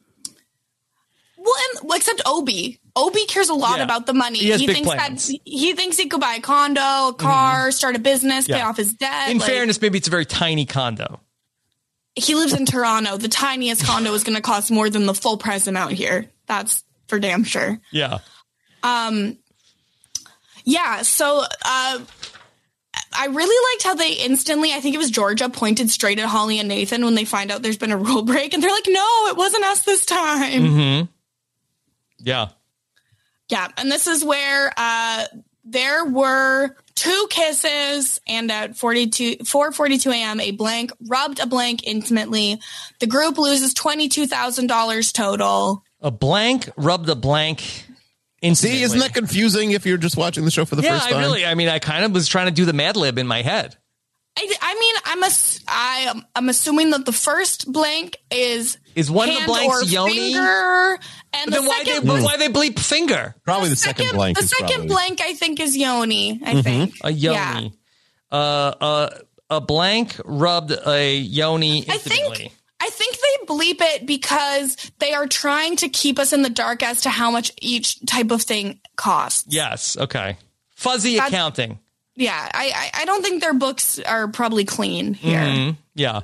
Well, and, well, except Obi. Obi cares a lot
Yeah.
about the money.
He has big
thinks
plans.
that he thinks he could buy a condo, a car, start a business, pay
Yeah.
off his debt.
In
like-
fairness, maybe it's a very tiny condo.
He lives in Toronto. The tiniest condo is going to cost more than the full price amount here. That's for damn sure.
Yeah.
Um, yeah. So, uh, I really liked how they instantly, I think it was Georgia, pointed straight at Holly and Nathan when they find out there's been a rule break. And they're like, no, it wasn't us this time.
Mm-hmm. Yeah.
Yeah. And this is where, uh, there were two kisses, and at forty-two, four forty-two a.m., a blank rubbed a blank intimately. The group loses twenty-two thousand dollars total.
A blank rubbed a blank.
See, isn't that confusing if you're just watching the show for the
yeah,
first time?
I really, I mean, I kind of was trying to do the Mad Lib in my head.
I, I mean, I'm ass- I, am I'm assuming that the first blank is
Is one of the
hand
blanks
or
yoni?
finger, and
But
the
then why they,
second,
but why they bleep finger?
Probably the,
second,
second blank.
the
is
second
probably.
blank I think is yoni. I
Mhm.
think
A yoni.
Yeah.
Uh, uh, a blank rubbed a yoni
I
intimately.
think I think they bleep it because they are trying to keep us in the dark as to how much each type of thing costs.
Yes. Okay. Fuzzy
That's-
accounting.
Yeah, I, I I don't think their books are probably clean here.
Mhm. Yeah.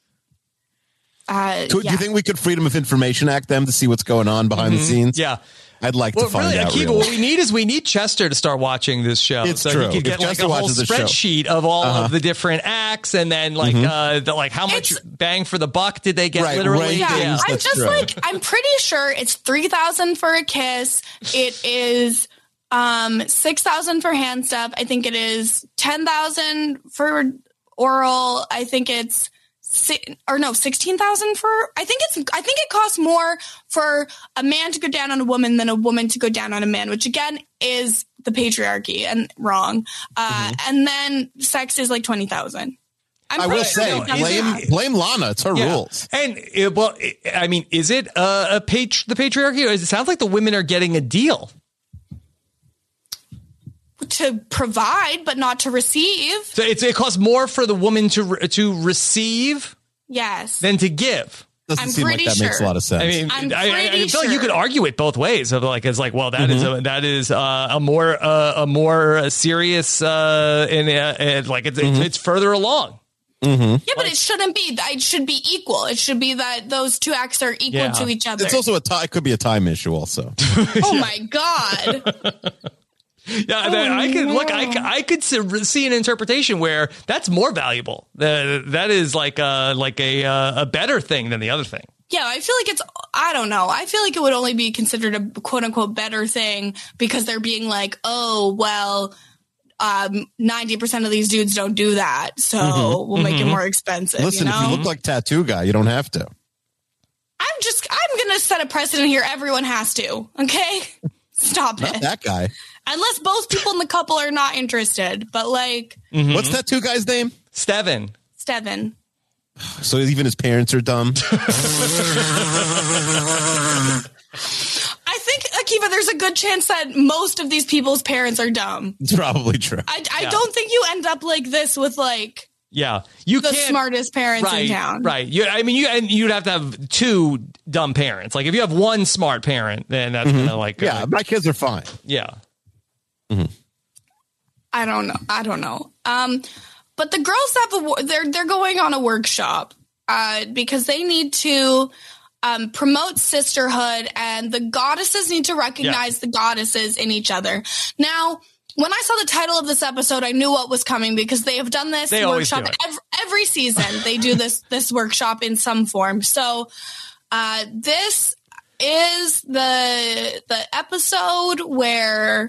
Uh,
Could
yeah.
you think we could Freedom of Information Act them to see what's going on behind the scenes?
Yeah.
I'd like
Well,
to find
really,
out.
Akiva,
really.
what we need is we need Chester to start watching this show.
It's
so
true.
he could
If
get like
Chester
a whole
watches the show.
spreadsheet of all
Uh-huh.
of the different acts, and then like
Mhm.
uh, the, like how much bang for the buck did they get?
Right,
literally,
right.
Yeah, I'm
That's
just
true.
like I'm pretty sure it's three thousand for a kiss. It is um six thousand for hand stuff. I think it is ten thousand for oral. I think it's si- or no sixteen thousand for. I think it's. I think it costs more for a man to go down on a woman than a woman to go down on a man, which again is the patriarchy and wrong. Uh,
Mm-hmm.
And then sex is like twenty thousand. I'm
I
pretty
will
sure
say,
it does
blame
that.
blame Lana. It's her
Yeah.
rules.
And it, well, it, I mean, is it uh, a patr- the patriarchy? Or is it sounds like the women are getting a deal?
To provide, but not to receive.
So it's, it costs more for the woman to re- to receive
Yes.
than to give.
Doesn't
I'm
seem like
pretty
that makes a
sure.
lot of sense.
I mean,
I'm
I, I, I
pretty
feel like you
sure.
could argue it both ways. Of like, it's like, well, that is
Mm-hmm.
a that is uh, a more uh, a more serious uh, and, uh, and like it's,
Mm-hmm.
it's it's further along.
Yeah, but it shouldn't be. It should be equal. It should be that those two acts are equal
Yeah.
to each other.
it's also a tie. It could be a time issue. Also,
oh my God.
Yeah, that- I could look. I, c- I could see see an interpretation where that's more valuable. Uh, that is like a like a uh, a better thing than the other thing.
Yeah, I feel like it's, I don't know. I feel like it would only be considered a quote unquote better thing because they're being like, oh, well, um, ninety percent of these dudes don't do that. So
Mhm.
we'll make it
Mhm.
more expensive.
listen,
you know?
if you look like Tattoo Guy, you don't have to.
I'm just, I'm going to set a precedent here. Everyone has to. Okay. Stop
Not
it.
that guy.
Unless both people in the couple are not interested. But like,
Mm-hmm.
What's that two guy's name?
Steven.
Steven.
So even his parents are dumb.
I think, Akiva, there's a good chance that most of these people's parents are dumb.
It's probably true.
I, I
Yeah.
don't think you end up like this with like
Yeah, you
the
can't,
smartest parents
right,
in town.
Right. You, I mean, you and you'd have to have two dumb parents. Like if you have one smart parent, then that's
Mhm.
gonna like
Yeah,
uh,
my kids are fine.
yeah.
I don't know. I don't know. Um, but the girls have a wo- they're they're going on a workshop uh, because they need to um, promote sisterhood, and the goddesses need to recognize
Yeah.
the goddesses in each other. Now, when I saw the title of this episode, I knew what was coming because they have done this
They always
workshop
do it.
every, every season. They do this this workshop in some form. So uh, this is the the episode where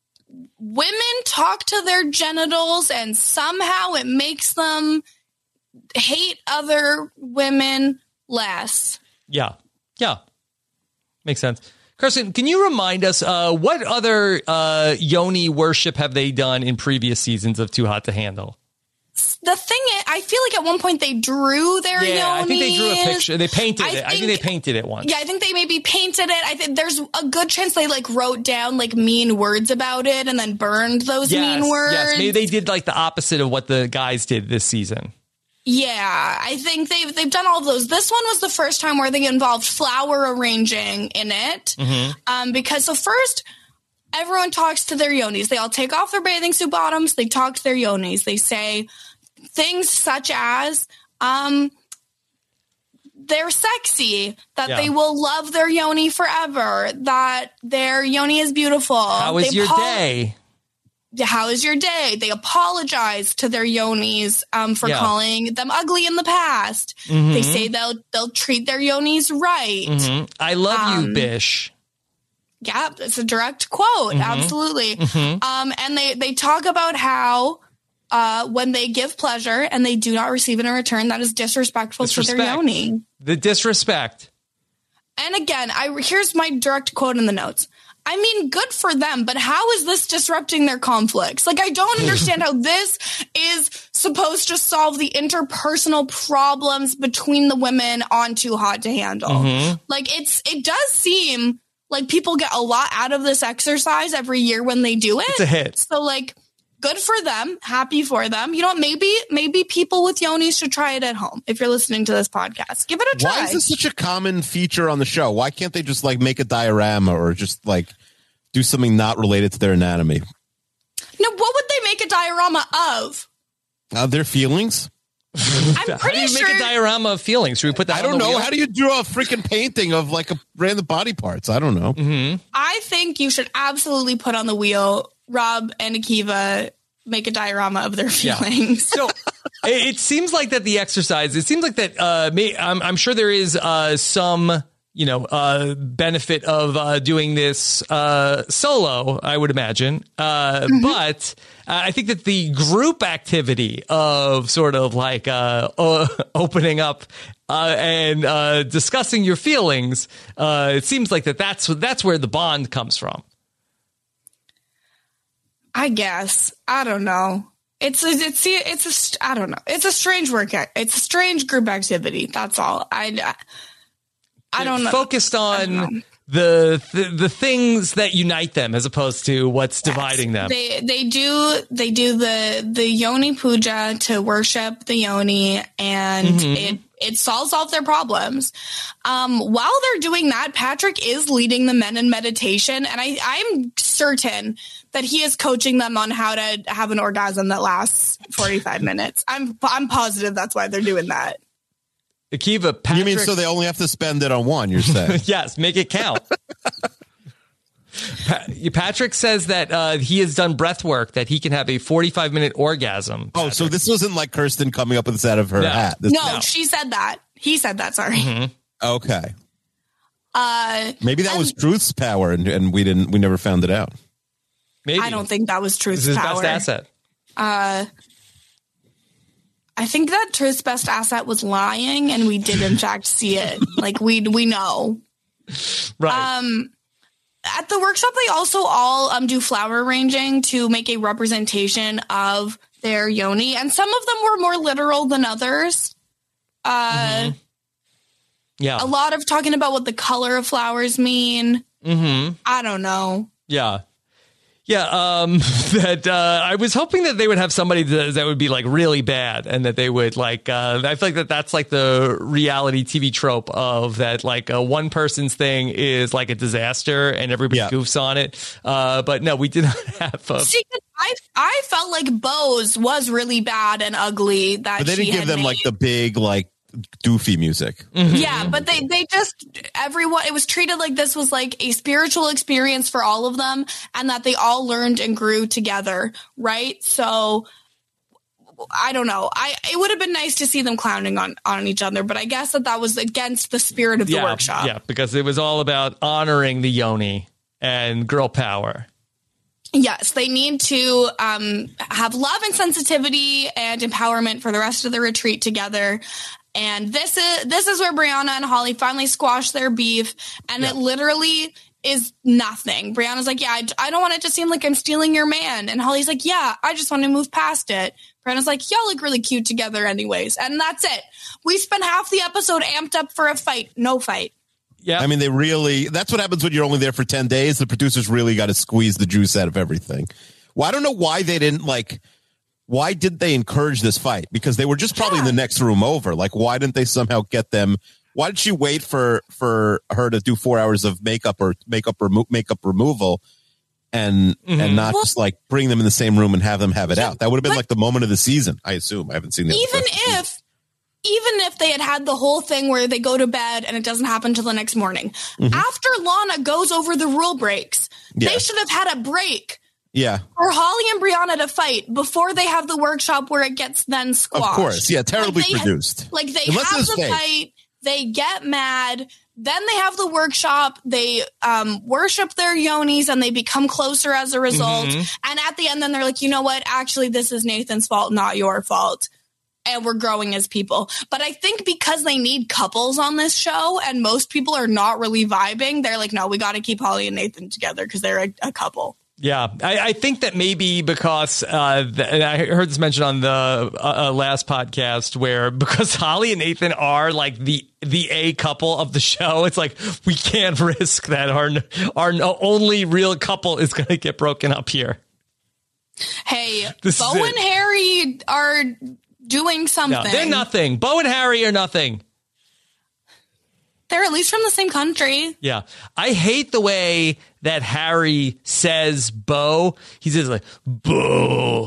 women talk to their genitals and somehow it makes them hate other women less.
Yeah. Yeah. Makes sense. Kirsten, can you remind us uh, what other uh, yoni worship have they done in previous seasons of Too Hot to Handle?
The thing is, I feel like at one point they drew their
Yeah,
yonis.
I think they drew a picture. They painted
I
it. I think they painted it once.
Yeah, I think they maybe painted it. I think there's a good chance they like wrote down like mean words about it and then burned those
Yes,
mean words.
yes. Maybe they did like the opposite of what the guys did this season.
Yeah, I think they've they've done all of those. This one was the first time where they involved flower arranging in it.
Mm-hmm.
Um, because so first, everyone talks to their yonis. They all take off their bathing suit bottoms. They talk to their yonis. They say things such as, um, they're sexy, that
Yeah.
they will love their yoni forever, that their yoni is beautiful.
How was
They
your
apo-
day?
How is your day? They apologize to their yonis um, for
Yeah.
calling them ugly in the past.
Mhm.
They say they'll they'll treat their yonis right.
Mhm. I love you,
Um,
Bish.
Yeah, it's a direct quote.
Mhm.
Absolutely.
Mhm.
Um, and they they talk about how uh, when they give pleasure and they do not receive it in return, that is disrespectful to their
Disrespect.
yoni.
The disrespect.
And again, I here's my direct quote in the notes. I mean, good for them, but how is this disrupting their conflicts? Like, I don't understand how this is supposed to solve the interpersonal problems between the women on Too Hot to Handle.
Mhm.
Like, it's it does seem like people get a lot out of this exercise every year when they do it.
It's a hit.
So, like, good for them. Happy for them. You know what? Maybe maybe people with yonis should try it at home. If you're listening to this podcast, give it a try.
Why is this such a common feature on the show? Why can't they just like make a diorama or just like do something not related to their anatomy?
No, what would they make a diorama of?
Uh, their feelings?
I'm
How do
pretty
you
sure.
make a diorama of feelings? Should we put that
I
on
don't
the
know.
wheel?
How do you draw a freaking painting of like a random body parts? I don't know.
Mm-hmm.
I think you should absolutely put on the wheel. Rob and Akiva make a diorama of their
Yeah.
feelings.
So it, it seems like that the exercise, it seems like that, uh, may, I'm, I'm sure there is uh, some, you know, uh, benefit of uh, doing this uh, solo, I would imagine. Uh,
Mm-hmm.
But uh, I think that the group activity of sort of like uh, uh, opening up uh, and uh, discussing your feelings, uh, it seems like that that's, that's where the bond comes from.
I guess. I don't know. It's a, it's a, it's a, st- I don't know. It's a strange work. ac- It's a strange group activity. That's all. I, I don't know.
Focused on the, the the things that unite them as opposed to what's dividing them.
They they do they do the the yoni puja to worship the yoni, and
Mhm.
it it solves all of their problems. Um, while they're doing that, Patrick is leading the men in meditation, and I I'm certain that he is coaching them on how to have an orgasm that lasts forty-five minutes. I'm I'm positive that's why they're doing that.
Akiva, Patrick.
You mean so they only have to spend it on one, you're saying?
Yes, make it count. Pa- Patrick says that uh, he has done breath work, that he can have a forty-five minute orgasm.
Oh, so this wasn't like Kirsten coming up with this out of her
No.
hat. This-
No, she said that. He said that. Sorry.
Mm-hmm.
Okay.
Uh,
Maybe that was Truth's power and, and we didn't we never found it out.
Maybe.
I don't think that was
This
truth's
is his
power.
best asset.
Uh, I think that Truth's best asset was lying, and we did in fact see it. Like we we know.
Right.
Um, at the workshop, they also all um, do flower arranging to make a representation of their yoni. And some of them were more literal than others. Uh, mm-hmm. Yeah. A lot of talking about what the color of flowers mean. Mm-hmm. I don't know.
Yeah. Yeah, um, that uh, I was hoping that they would have somebody that, that would be like really bad, and that they would like. Uh, I feel like that that's like the reality T V trope of that, like a one person's thing is like a disaster and everybody yeah. goofs on it. Uh, but no, we did not have. A-
See, I I felt like Bo's was really bad and ugly. That
but they didn't
she
give
had
them
made.
like the big like. Doofy music.
Mm-hmm. Yeah, but they they just everyone it was treated like this was like a spiritual experience for all of them, and that they all learned and grew together, right? So I don't know. I it would have been nice to see them clowning on on each other, but I guess that that was against the spirit of the
yeah,
workshop.
Yeah, because it was all about honoring the yoni and girl power.
Yes, they need to um, have love and sensitivity and empowerment for the rest of the retreat together. And this is this is where Brianna and Holly finally squash their beef, and yeah. it literally is nothing. Brianna's like, yeah, I, I don't want it to seem like I'm stealing your man. And Holly's like, yeah, I just want to move past it. Brianna's like, y'all look really cute together anyways. And that's it. We spent half the episode amped up for a fight. No fight.
Yeah, I mean, they really, that's what happens when you're only there for ten days. The producers really got to squeeze the juice out of everything. Well, I don't know why they didn't like, why didn't they encourage this fight? Because they were just probably yeah. in the next room over. Like, why didn't they somehow get them? Why did she wait for, for her to do four hours of makeup or makeup remo- makeup removal and, mm-hmm. and not well, just like bring them in the same room and have them have it yeah, out? That would have been like the moment of the season, I assume. I haven't seen the
Even if, Even if they had had the whole thing where they go to bed and it doesn't happen until the next morning, mm-hmm. after Lana goes over the rule breaks, yeah. they should have had a break
yeah.
for Holly and Brianna to fight before they have the workshop where it gets then squashed.
Of course. Yeah, terribly
like they,
produced.
Like they
Unless
have the fake. fight, they get mad, then they have the workshop, they um, worship their yonis and they become closer as a result. Mm-hmm. And at the end, then they're like, you know what? Actually, this is Nathan's fault, not your fault. And we're growing as people. But I think because they need couples on this show and most people are not really vibing, they're like, no, we got to keep Holly and Nathan together because they're a, a couple.
Yeah, I, I think that maybe because uh, the, and I heard this mentioned on the uh, last podcast where because Holly and Nathan are like the the A couple of the show, it's like we can't risk that our our only real couple is going to get broken up here.
Hey, this Bo and Harry are doing something.
No, they're nothing. Bo and Harry are nothing.
They're at least from the same country.
Yeah. I hate the way that Harry says Bo. He says like, Bo.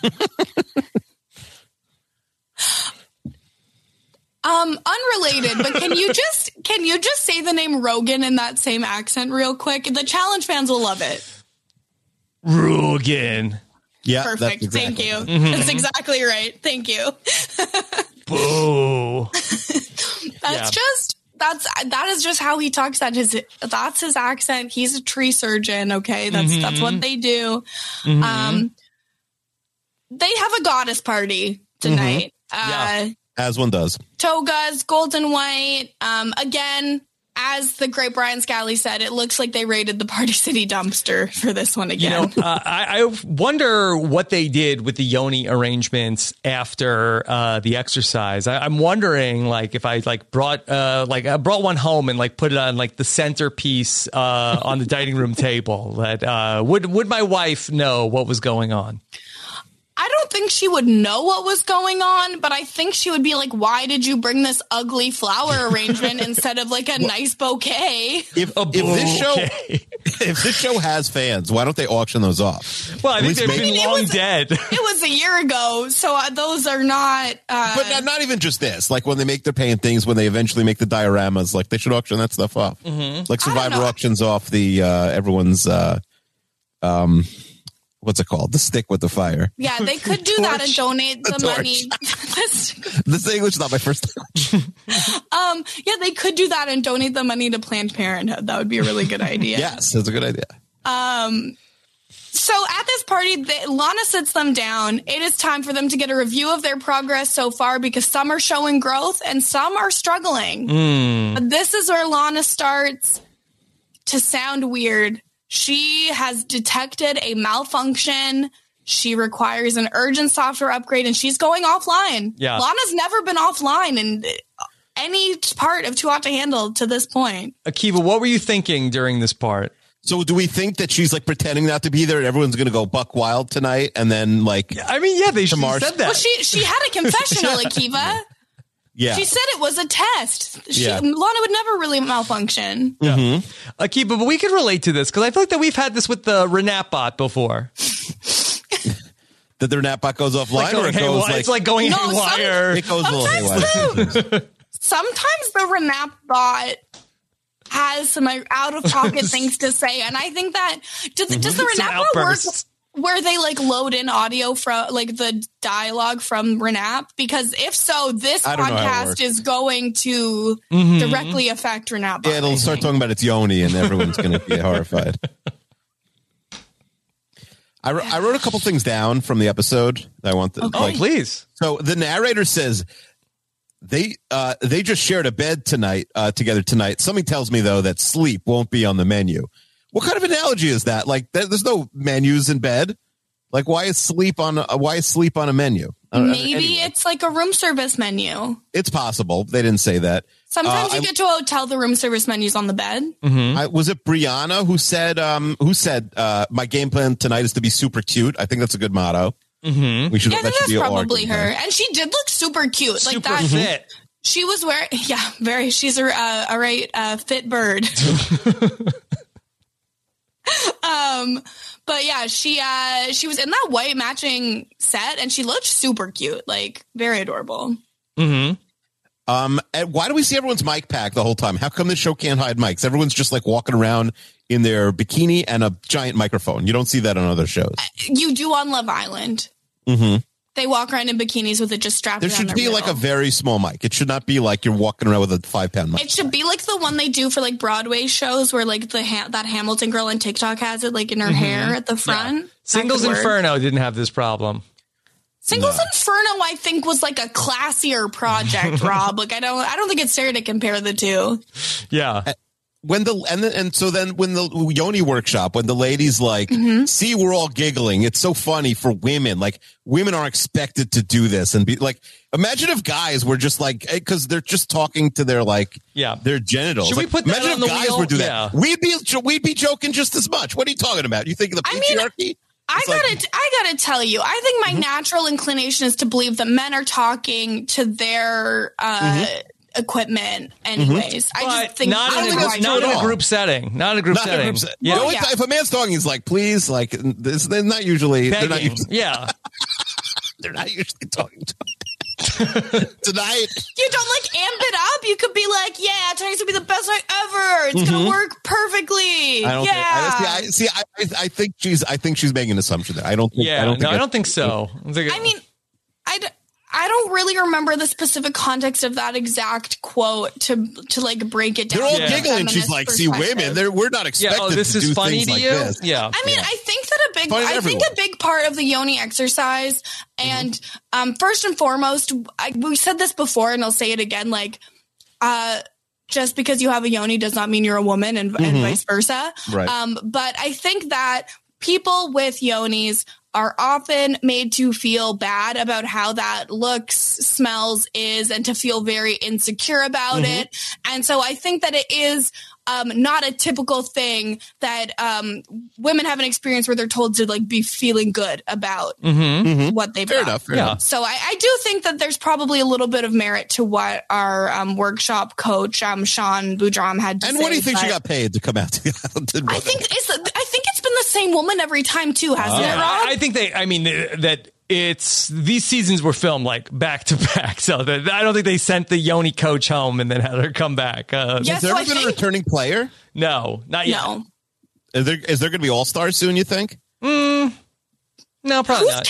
um, unrelated, but can you just can you just say the name Rogan in that same accent real quick? The challenge fans will love it.
Rogan.
Yeah,
perfect.
Exactly
Thank you.
Mm-hmm.
That's exactly right. Thank you.
Boo.
That's
yeah.
just that's that is just how he talks. That his that's his accent. He's a tree surgeon. Okay, that's mm-hmm. that's what they do. Mm-hmm. Um, they have a goddess party tonight.
Mm-hmm. Yeah.
Uh,
as one does.
Togas, gold and white. Um, again. As the great Brian Scally said, it looks like they raided the Party City dumpster for this one again.
You know, uh, I, I wonder what they did with the yoni arrangements after uh, the exercise. I, I'm wondering, like, if I like brought uh, like I brought one home and like put it on like the centerpiece uh, on the dining room table. That uh, would would my wife know what was going on?
I don't think she would know what was going on, but I think she would be like, why did you bring this ugly flower arrangement instead of like a well, nice bouquet?
If,
a
if this show
bouquet.
if this show has fans, why don't they auction those off?
Well, I think they've been
maybe,
long
it was,
dead.
It was a year ago, so uh, those are not... Uh,
but not, not even just this. Like when they make their paintings, when they eventually make the dioramas, like they should auction that stuff off. Mm-hmm. Like Survivor auctions off the uh, everyone's... Uh, um. What's it called? The stick with the fire.
Yeah, they could do that and donate the, the money.
This English is not my first language.
um, yeah, they could do that and donate the money to Planned Parenthood. That would be a really good idea.
Yes, that's a good idea.
Um, so at this party, they, Lana sits them down. It is time for them to get a review of their progress so far because some are showing growth and some are struggling.
Mm.
But this is where Lana starts to sound weird, she has detected a malfunction. She requires an urgent software upgrade, and she's going offline.
Yeah.
Lana's never been offline in any part of Too Hot to Handle to this point.
Akiva, what were you thinking during this part?
So do we think that she's like pretending not to be there and everyone's going to go buck wild tonight? And then like,
I mean, yeah, they
tomorrow-
said that.
Well, she she had a confessional, Akiva.
yeah.
She said it was a test. She,
Yeah.
Lana would never really malfunction.
Yeah. Mm-hmm. Akiva, but we could relate to this because I feel like that we've had this with the Renap bot before.
That their nap bot goes offline,
Like going
or it
haywire.
goes like
It's like going
No,
haywire.
it goes a little haywire.
Sometimes the Renap bot has some out of pocket things to say, and I think that does, does the
Some
Renap bot work
outbursts.
where they like load in audio from like the dialogue from Renap? Because if so, this
I don't know how it
podcast
works.
is going to
Mm-hmm.
directly affect Renap bot.
Yeah, it'll
I
start
think.
talking about its yoni, and everyone's going to be horrified. I, wr- I wrote a couple things down from the episode that I want. To,
Oh,
like,
please.
So the narrator says they uh, they just shared a bed tonight uh, together tonight. Something tells me though that sleep won't be on the menu. What kind of analogy is that? Like, there, there's no menus in bed. Like, why is sleep on a, why is sleep on a menu? Uh,
Maybe
anyway,
it's like a room service menu.
it's possible. They didn't say that.
Sometimes
Uh,
you
I-
get to a hotel, the room service menu's on the bed.
I, was it Brianna who said um, who said uh, my game plan tonight is to be super cute? I think that's a good motto. Mm-hmm. We should.
Yeah, I
that
think
should
that's
be our
probably
game
her.
plan.
And she did look super cute. Like
Super
that.
fit.
She was wearing, yeah, very. She's a, uh, a right uh, fit bird. um, but yeah, she uh, she was in that white matching set, and she looked super cute, like very adorable.
Mm-hmm.
Um, and why do we see everyone's mic pack the whole time? How come this show can't hide mics? Everyone's just like walking around in their bikini and a giant microphone. You don't see that on other shows.
You do on Love Island.
Mm-hmm.
They walk around in bikinis with it just strapped.
There
around
should
their
be like a
middle.
very small mic. It should not be like you're walking around with a five pound mic.
It should be like the one they do for like Broadway shows, where like the ha- that Hamilton girl on TikTok has it like in her hair at the front. That
Singles
could work.
Inferno didn't have this problem.
Singles Inferno, I think, was like a classier project, Rob. Like I don't, I don't think it's fair to compare the two.
Yeah.
When the and the, and so then when the Yoni workshop, when the ladies like,
Mm-hmm.
see, we're all giggling. It's so funny for women. Like women are expected to do this and be like, imagine if guys were just like, because they're just talking to their like,
Yeah.
their genitals.
Should we
Like,
put that
imagine
on
if
the
guys
wheel?
were do that.
Yeah.
We'd be we'd be joking just as much. What are you talking about? You think of the
I mean,
patriarchy?
I
It's like-
gotta, I gotta tell you, I think my natural inclination is to believe that men are talking to their uh, equipment, anyways. I
But
just think
not
I don't
in,
think
a,
that's
not
true
in
at
a
all.
group setting. Not in a group
Not in a
setting.
group set-
Yeah.
The only
yeah.
time- if a man's talking, he's like, please, like this. They're not usually. They're not
Begging.
usually.
Yeah.
They're not usually talking to tonight.
you don't like amp it up. You could be like, yeah, tonight's gonna be the best night ever. It's gonna work perfectly.
Mm-hmm. I don't
yeah.
think. I, see, I, see, I, I think she's. I think she's making an assumption there. I don't think.
Yeah.
I don't think
no, I
that's-
don't think so. I, think
I mean, I, d- I don't really remember the specific context of that exact quote to to like break it down.
They're all
from a
giggling. She's
feminist
like, "See,
perspective.
women. They're, we're not
yeah.
expected
Oh, this
to
is
do
funny
things
to
like
you.
this."
Yeah.
I mean, I think that a big,
Funny to
I think
everyone.
a big part of the Yoni exercise, and um, first and foremost, I, we said this before, and I'll say it again, like, uh, just because you have a Yoni does not mean you're a woman, and, and vice versa.
Right.
Um, but I think that people with Yonis are often made to feel bad about how that looks, smells, is, and to feel very insecure about it. And so I think that it is um, not a typical thing that um, women have an experience where they're told to like be feeling good about what they've
Fair
done.
enough. Fair
Yeah.
enough.
So I, I do think that there's probably a little bit of merit to what our um, workshop coach, um, Sean Boudram, had to
And
say.
what do you think she
but
got paid to come out to the island?
I think it's. I think it's been the same woman every time too, hasn't
Yeah,
it, Rob?
I, I think they. I mean th- that it's these seasons were filmed like back to back, so that, I don't think they sent the Yoni coach home and then had her come back. Uh,
Yeah,
Has there
so
ever
I
been a
think-
returning player?
No, not yet.
no.
Is there is there going to be all stars soon? You think?
No, probably not.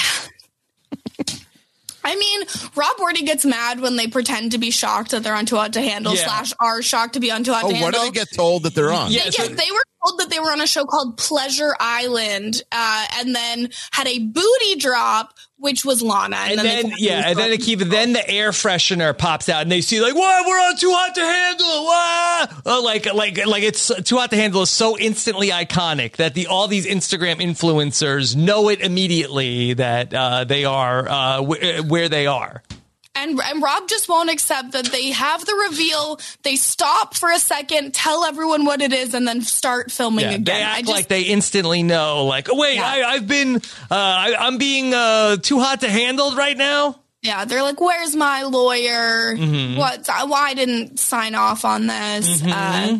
I mean, Rob Wordy gets mad when they pretend to be shocked that they're on Too Hot to Handle
Yeah.
slash are shocked to be on Too Hot
Oh,
to
what
Handle.
do they get told that they're on?
Yeah,
They,
so-
get, they were told that they were on a show called Pleasure Island, uh, and then had a booty drop which was Lana.
And,
And,
then,
then,
yeah, and then they keep, then the air freshener pops out and they see like, what? We're on Too Hot to Handle. Wow. Oh, like, like, like it's Too Hot to Handle is so instantly iconic that the, all these Instagram influencers know it immediately that, uh, they are, uh, w- where they are.
And, and Rob just won't accept that they have the reveal. They stop for a second, tell everyone what it is, and then start filming
Yeah,
again.
they act
I just,
like they instantly know, like, oh, wait,
Yeah.
I, I've been, uh, I, I'm being uh, too hot to handle right now.
Yeah, they're like, "Where's my lawyer?
Mhm.
What? Why I didn't sign off on this?"
Mhm.
Uh,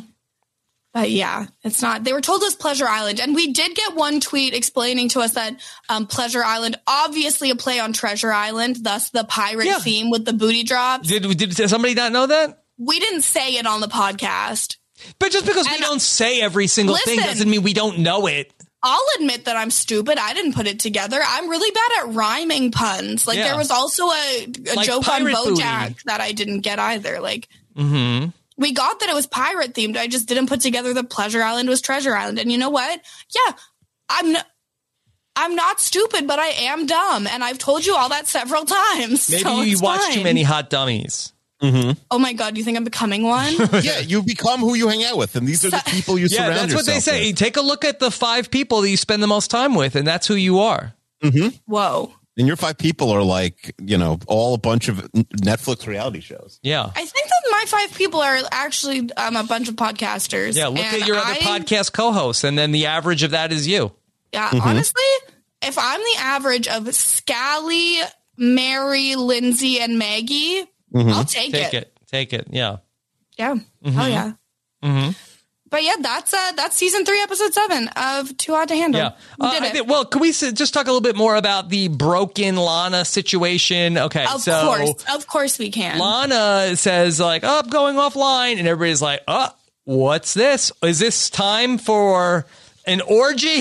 but yeah, it's not. They were told us Pleasure Island, and we did get one tweet explaining to us that um, Pleasure Island, obviously a play on Treasure Island, thus the pirate
Yeah.
theme with the booty drops.
Did did somebody not know that?
We didn't say it on the podcast.
But just because
And
we don't say every single thing
Listen.
doesn't mean we don't know it.
I'll admit that I'm stupid. I didn't put it together. I'm really bad at rhyming puns. Like
Yeah.
there was also a, a
Like
joke on
pirate booty.
BoJack that I didn't get either. Like
Mm-hmm.
we got that it was pirate themed. I just didn't put together that Pleasure Island was Treasure Island. And you know what? Yeah, I'm. N- I'm not stupid, but I am dumb, and I've told you all that several times.
Maybe
so
you
it's
watch
fine.
too many Hot Dummies.
Mm-hmm.
Oh my god, do you think I'm becoming one?
Yeah, you become who you hang out with, and these are the people you
Yeah,
surround
that's what they
yourself
say.
with.
Take a look at the five people that you spend the most time with, and that's who you are.
Mm-hmm.
Whoa.
And your five people are like, you know, all a bunch of Netflix reality shows.
Yeah.
I think that my five people are actually um, a bunch of podcasters.
Yeah, look
and
at your other
I-
podcast co-hosts, and then the average of that is you.
Yeah,
Mhm.
honestly, if I'm the average of Scally, Mary, Lindsay, and Maggie, I'll take,
Take
it.
it. Take it. Yeah.
Yeah.
Mhm.
Oh yeah.
Mm-hmm.
But yeah, that's uh that's season three, episode seven of Too Hot to Handle.
Yeah.
We
Uh,
did
I
it.
think, well, can we s- just talk a little bit more about the broken Lana situation? Okay.
of
so
course, of course we can.
Lana says like, oh, I'm going offline. And everybody's like, oh, what's this? Is this time for an orgy?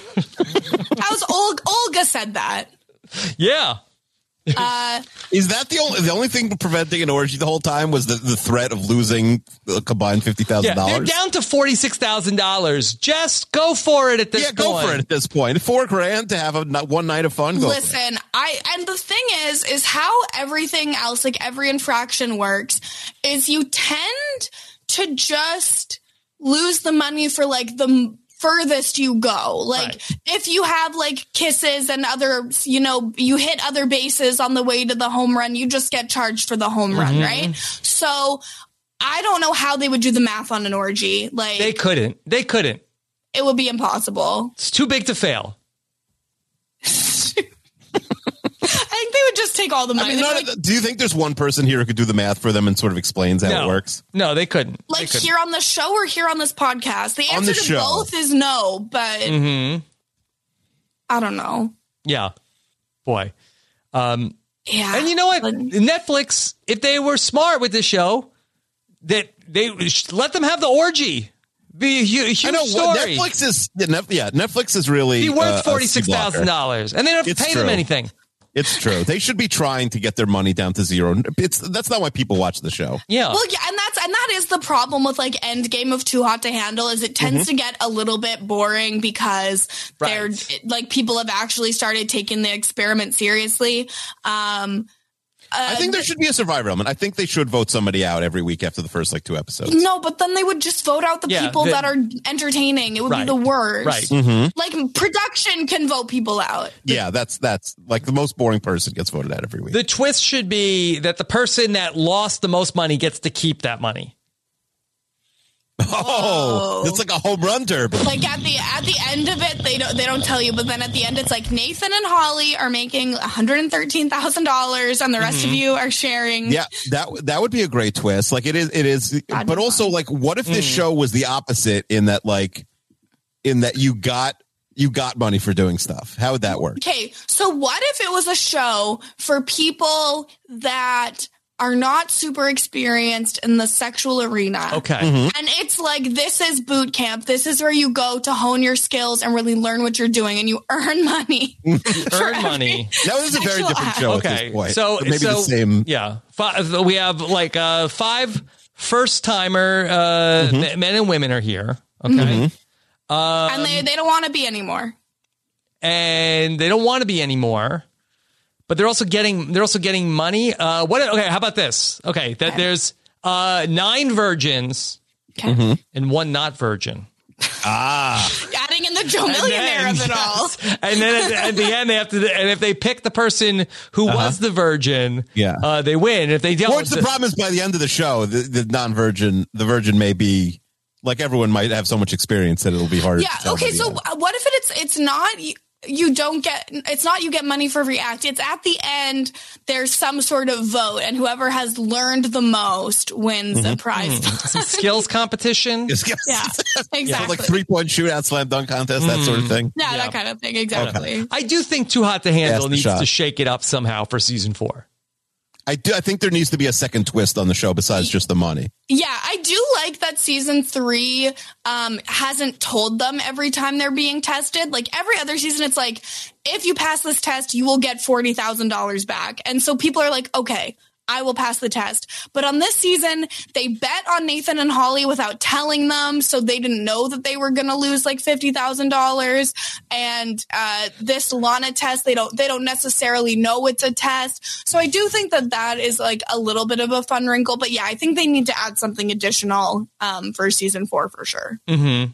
How's Olga? Olga said that.
Yeah.
Uh,
Is that the only the only thing preventing an orgy the whole time was the, the threat of losing a combined fifty thousand
Yeah, they're
dollars?
down to forty-six thousand dollars. Just go for it at this
Yeah,
point.
go for it at this point. Four grand to have a n- one night of fun. Go for it.
Listen, I and the thing is, is how everything else, like every infraction works, is you tend to just lose the money for like the m- furthest you go. Like
Right.
if you have like kisses and other, you know, you hit other bases on the way to the home run, you just get charged for the home run,
Mhm.
right? So I don't know how they would do the math on an orgy. Like
They couldn't. They couldn't.
it would be impossible.
It's too big to fail.
I think they would just take all the money.
I mean,
They'd be
none
like,
of the- do you think there's one person here who could do the math for them and sort of explains how
No.
it works?
No, they couldn't.
like here on the show or here on this podcast? The
On
answer
the
to
show.
both is no, but
Mm-hmm.
I don't know.
Yeah. Boy. Um,
yeah.
And you know what? Netflix, if they were smart with the show, that they sh- let them have the orgy. Be a hu- huge
I know what
story.
Netflix is. Yeah, Nef- yeah, Netflix is really
Be
uh,
worth
a
forty-six thousand
C-blocker.
dollars, and they don't have to
It's
pay them
true.
anything.
It's true. They should be trying to get their money down to zero. It's that's not why people watch the show.
Yeah.
Well, yeah, and that's and that is the problem with like end game of Too Hot to Handle is it tends
Mhm.
to get a little bit boring because they're like people have actually started taking the experiment seriously. Um,
I think there should be a survivor element. I think they should vote somebody out every week after the first like two episodes.
no, but then they would just vote out the
Yeah,
people
the-
that are entertaining. It would
Right.
be the worst.
Right. Mhm.
Like production can vote people out.
Yeah, that's that's like the most boring person gets voted out every week.
The twist should be that the person that lost the most money gets to keep that money.
Oh, it's like a home run derby.
Like at the at the end of it, they don't they don't tell you, but then at the end, it's like Nathan and Holly are making one hundred and thirteen thousand dollars, and the rest of
Mhm.
you are sharing.
Yeah, that that would be a great twist. Like it is, it is. But also, like, what if this
Mm.
show was the opposite in that, like, in that you got you got money for doing stuff? How would that work?
Okay, so what if it was a show for people that are not super experienced in the sexual arena?
Okay.
Mhm.
And it's like, this is boot camp. This is where you go to hone your skills and really learn what you're doing, and you earn money.
Earn money.
That was a very different show at
Okay,
this point.
so
Or maybe
so,
the same.
Yeah, five, we have like uh, five first timer uh,
Mm-hmm.
men and women are here. Okay,
Mhm.
um,
and they, they don't want to be anymore.
and they don't want to be anymore. but they're also getting they're also getting money. Uh, what? Okay, how about this? Okay, that okay. there's uh, nine virgins okay. mm-hmm. and one not virgin.
Ah,
adding in the Joe Millionaire of it all.
And then at, at the end, they have to. And if they pick the person who uh-huh. was the virgin,
yeah,
uh, they win. If they don't,
Of course, the problem is by the end of the show, the, the non-virgin, the virgin may be like everyone might have so much experience that it'll be harder.
Yeah.
To tell
Okay. So
end.
what if it's it's not. You don't get, it's not you get money for every act. It's at the end, there's some sort of vote, and whoever has learned the most wins mm-hmm. a prize.
Mm-hmm. Some skills competition.
Yeah, exactly.
Yeah, like three point shootout, slam dunk contest, that mm. sort of thing.
Yeah, yeah, that kind of thing. Exactly.
Okay. I do think Too Hot to Handle needs to shake it up somehow for season four.
I do. I think there needs to be a second twist on the show besides just the money.
Yeah, I do like that season three um, hasn't told them every time they're being tested. Like every other season, it's like, if you pass this test, you will get forty thousand dollars back. And so people are like, okay, I will pass the test. But on this season, they bet on Nathan and Holly without telling them. So they didn't know that they were going to lose like fifty thousand dollars. And uh, this Lana test, they don't they don't necessarily know it's a test. So I do think that that is like a little bit of a fun wrinkle. But yeah, I think they need to add something additional um, for season four for sure.
Mm-hmm.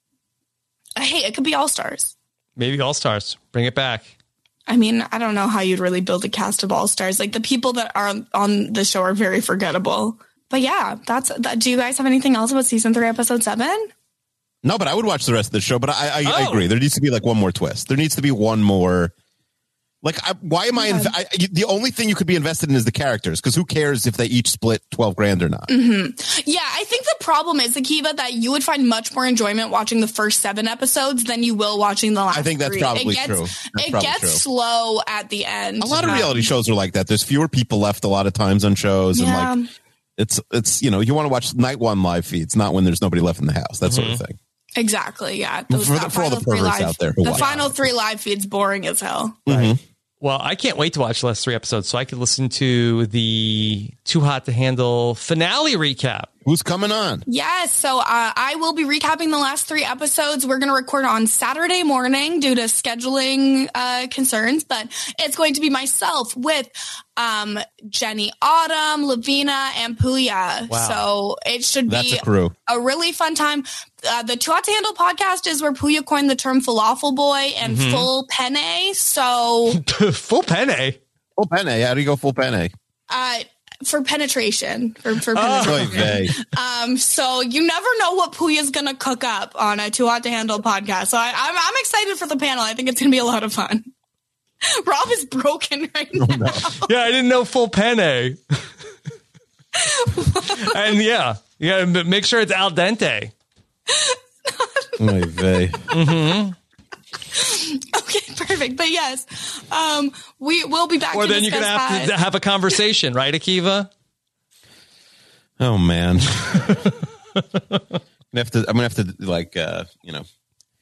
Uh, hey, it could be All-Stars.
Maybe All-Stars. Bring it back.
I mean, I don't know how you'd really build a cast of all-stars. Like the people that are on the show are very forgettable. But yeah, that's that. Do you guys have anything else about season three, episode seven?
No, but I would watch the rest of the show. But I, I,
oh.
I agree. There needs to be like one more twist. There needs to be one more. Like, I, why am I, inv- I? The only thing you could be invested in is the characters, because who cares if they each split twelve grand or not?
Mm-hmm. Yeah, I think the problem is, Akiva, that you would find much more enjoyment watching the first seven episodes than you will watching the last.
I think that's
three.
probably
it gets,
true. That's
it
probably
gets
true.
slow at the end.
A lot of reality shows are like that. There's fewer people left a lot of times on shows,
yeah.
and like it's it's you know you want to watch night one live feeds, not when there's nobody left in the house. That mm-hmm. sort of thing.
Exactly. Yeah. Those,
for, the, for all the perverts
live,
out there, who
the
watch.
final three live feeds boring as hell.
Mm-hmm.
Well, I can't wait to watch the last three episodes so I could listen to the Too Hot to Handle finale recap.
Who's coming on?
Yes. So uh, I will be recapping the last three episodes. We're going to record on Saturday morning due to scheduling uh, concerns, but it's going to be myself with um, Jenny Autumn, Lavina, and Puya.
Wow.
So it should
That's
be
a, crew.
a really fun time. Uh, the Too Hot to Handle podcast is where Puya coined the term falafel boy and
Mhm.
full penne. So
full penne?
Full penne. How do you go full penne?
uh, for penetration, for, for
Oh,
penetration. Um, so you never know what Puya's going to cook up on a Too Hot to Handle podcast. So I, I'm, I'm excited for the panel. I think it's going to be a lot of fun. Rob is broken right now.
Oh, no.
Yeah, I didn't know full penne. And yeah, you gotta make sure it's al dente.
Oy vey.
Mm-hmm.
Okay, perfect. But yes, um, we will be back.
Or
to
then you're gonna
discuss
have
that.
to have a conversation, right, Akiva?
Oh man, I'm gonna have to. I'm gonna have to like uh, you know.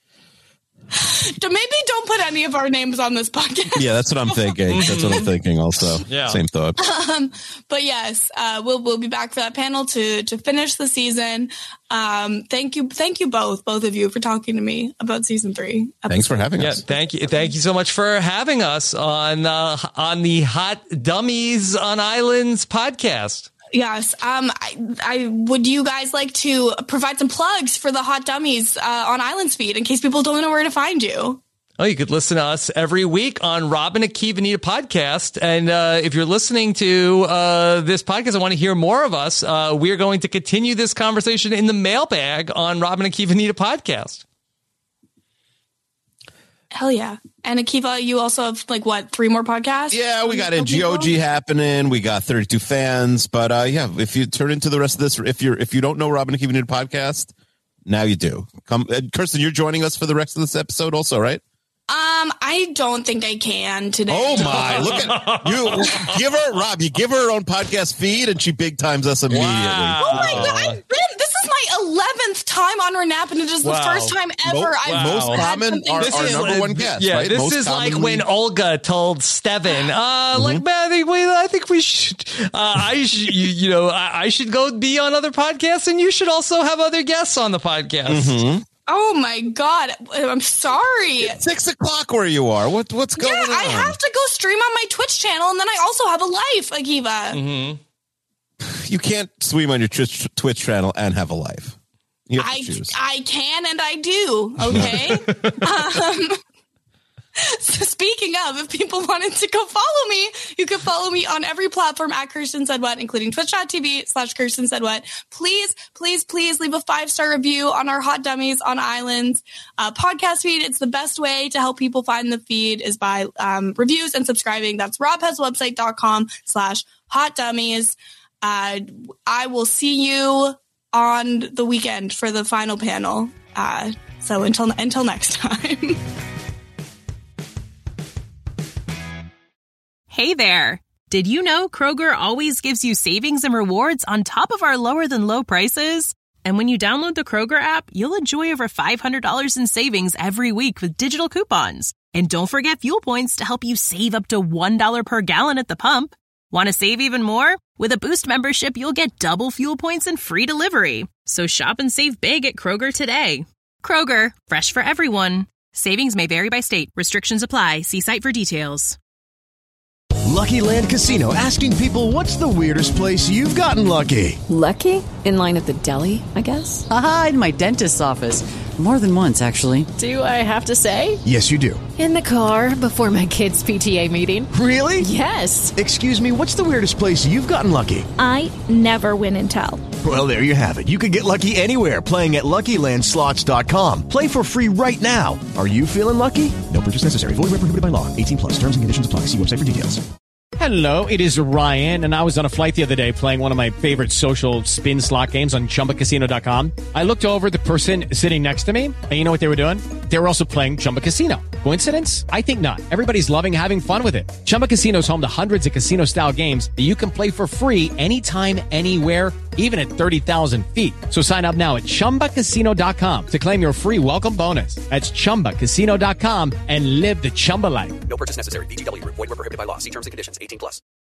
Maybe don't put any of our names on this podcast.
Yeah, that's what I'm thinking. That's what I'm thinking. Also,
Yeah.
same thought.
Um, but yes, uh, we'll we'll be back for that panel to to finish the season. Um, thank you, thank you both, both of you, for talking to me about season three.
Thanks for having
Yeah,
us.
thank you, thank you so much for having us on uh, on the Hot Dummies on Islands podcast.
Yes. Um, I, I would you guys like to provide some plugs for the Hot Dummies uh, on Islands feed in case people don't know where to find you?
Oh, you could listen to us every week on Robin Akiva Anita podcast. And uh, if you're listening to uh, this podcast and want to hear more of us, uh, we're going to continue this conversation in the mailbag on Robin Akiva Anita podcast.
Hell yeah. And Akiva, you also have like what, three more podcasts?
Yeah, we got N G O G happening. We got thirty-two fans. But uh, yeah, if you turn into the rest of this, if you're if you don't know Robin Akiva Anita podcast, now you do. Come, uh, Kirsten, you're joining us for the rest of this episode, also, right?
Um, I don't think I can today.
Oh my! Look at you. Give her Rob. You give her her own podcast feed, and she big times us immediately.
Wow.
Oh my god! I've been, this is my eleventh time on Renap, and it is the
Wow.
first time ever
Most-
I've
most
had
common
something
are-
to
are
do.
number one guest,
Yeah,
right?
this
Most
is like
commonly-
when Olga told Steven, uh, like, man, I think we, I think we should, uh, I should, you, you know, I, I should go be on other podcasts, and you should also have other guests on the podcast.
Mhm.
Oh my God. I'm sorry.
It's six o'clock where you are. What what's going
yeah,
on?
I have to go stream on my Twitch channel, and then I also have a life, Akiva.
Mm-hmm.
You can't stream on your Twitch, Twitch channel and have a life. You have to
I,
choose.
I can and I do, okay? um, so speaking of, if people wanted to go follow me, you can follow me on every platform at Kirsten Said What, including twitch.tv slash Kirsten Said What. Please, please, please leave a five-star review on our Hot Dummies on Islands uh, podcast feed. It's the best way to help people find the feed is by um, reviews and subscribing. That's robhaswebsite.com slash hot dummies. Uh, I will see you on the weekend for the final panel. Uh, so until until next time.
Hey there. Did you know Kroger always gives you savings and rewards on top of our lower than low prices? And when you download the Kroger app, you'll enjoy over five hundred dollars in savings every week with digital coupons. And don't forget fuel points to help you save up to one dollar per gallon at the pump. Want to save even more? With a Boost membership, you'll get double fuel points and free delivery. So shop and save big at Kroger today. Kroger, fresh for everyone. Savings may vary by state. Restrictions apply. See site for details.
Lucky Land Casino, asking people, what's the weirdest place you've gotten lucky?
Lucky? In line at the deli, I guess?
Aha, in my dentist's office. More than once, actually.
Do I have to say?
Yes, you do.
In the car before my kids' P T A meeting.
Really?
Yes.
Excuse me, what's the weirdest place you've gotten lucky?
I never win and tell.
Well, there you have it. You can get lucky anywhere, playing at Lucky Land Slots dot com. Play for free right now. Are you feeling lucky? No purchase necessary. Void where prohibited by law. eighteen plus. Terms and conditions apply. See website for details.
Hello, it is Ryan, and I was on a flight the other day playing one of my favorite social spin slot games on chumba casino dot com. I looked over at the person sitting next to me, and you know what they were doing? They were also playing Chumba Casino. Coincidence? I think not. Everybody's loving having fun with it. Chumba Casino is home to hundreds of casino-style games that you can play for free anytime, anywhere, even at thirty thousand feet. So sign up now at chumba casino dot com to claim your free welcome bonus. That's chumba casino dot com and live the Chumba life.
No purchase necessary. V G W. Void where prohibited by law. See terms and conditions. eighteen plus.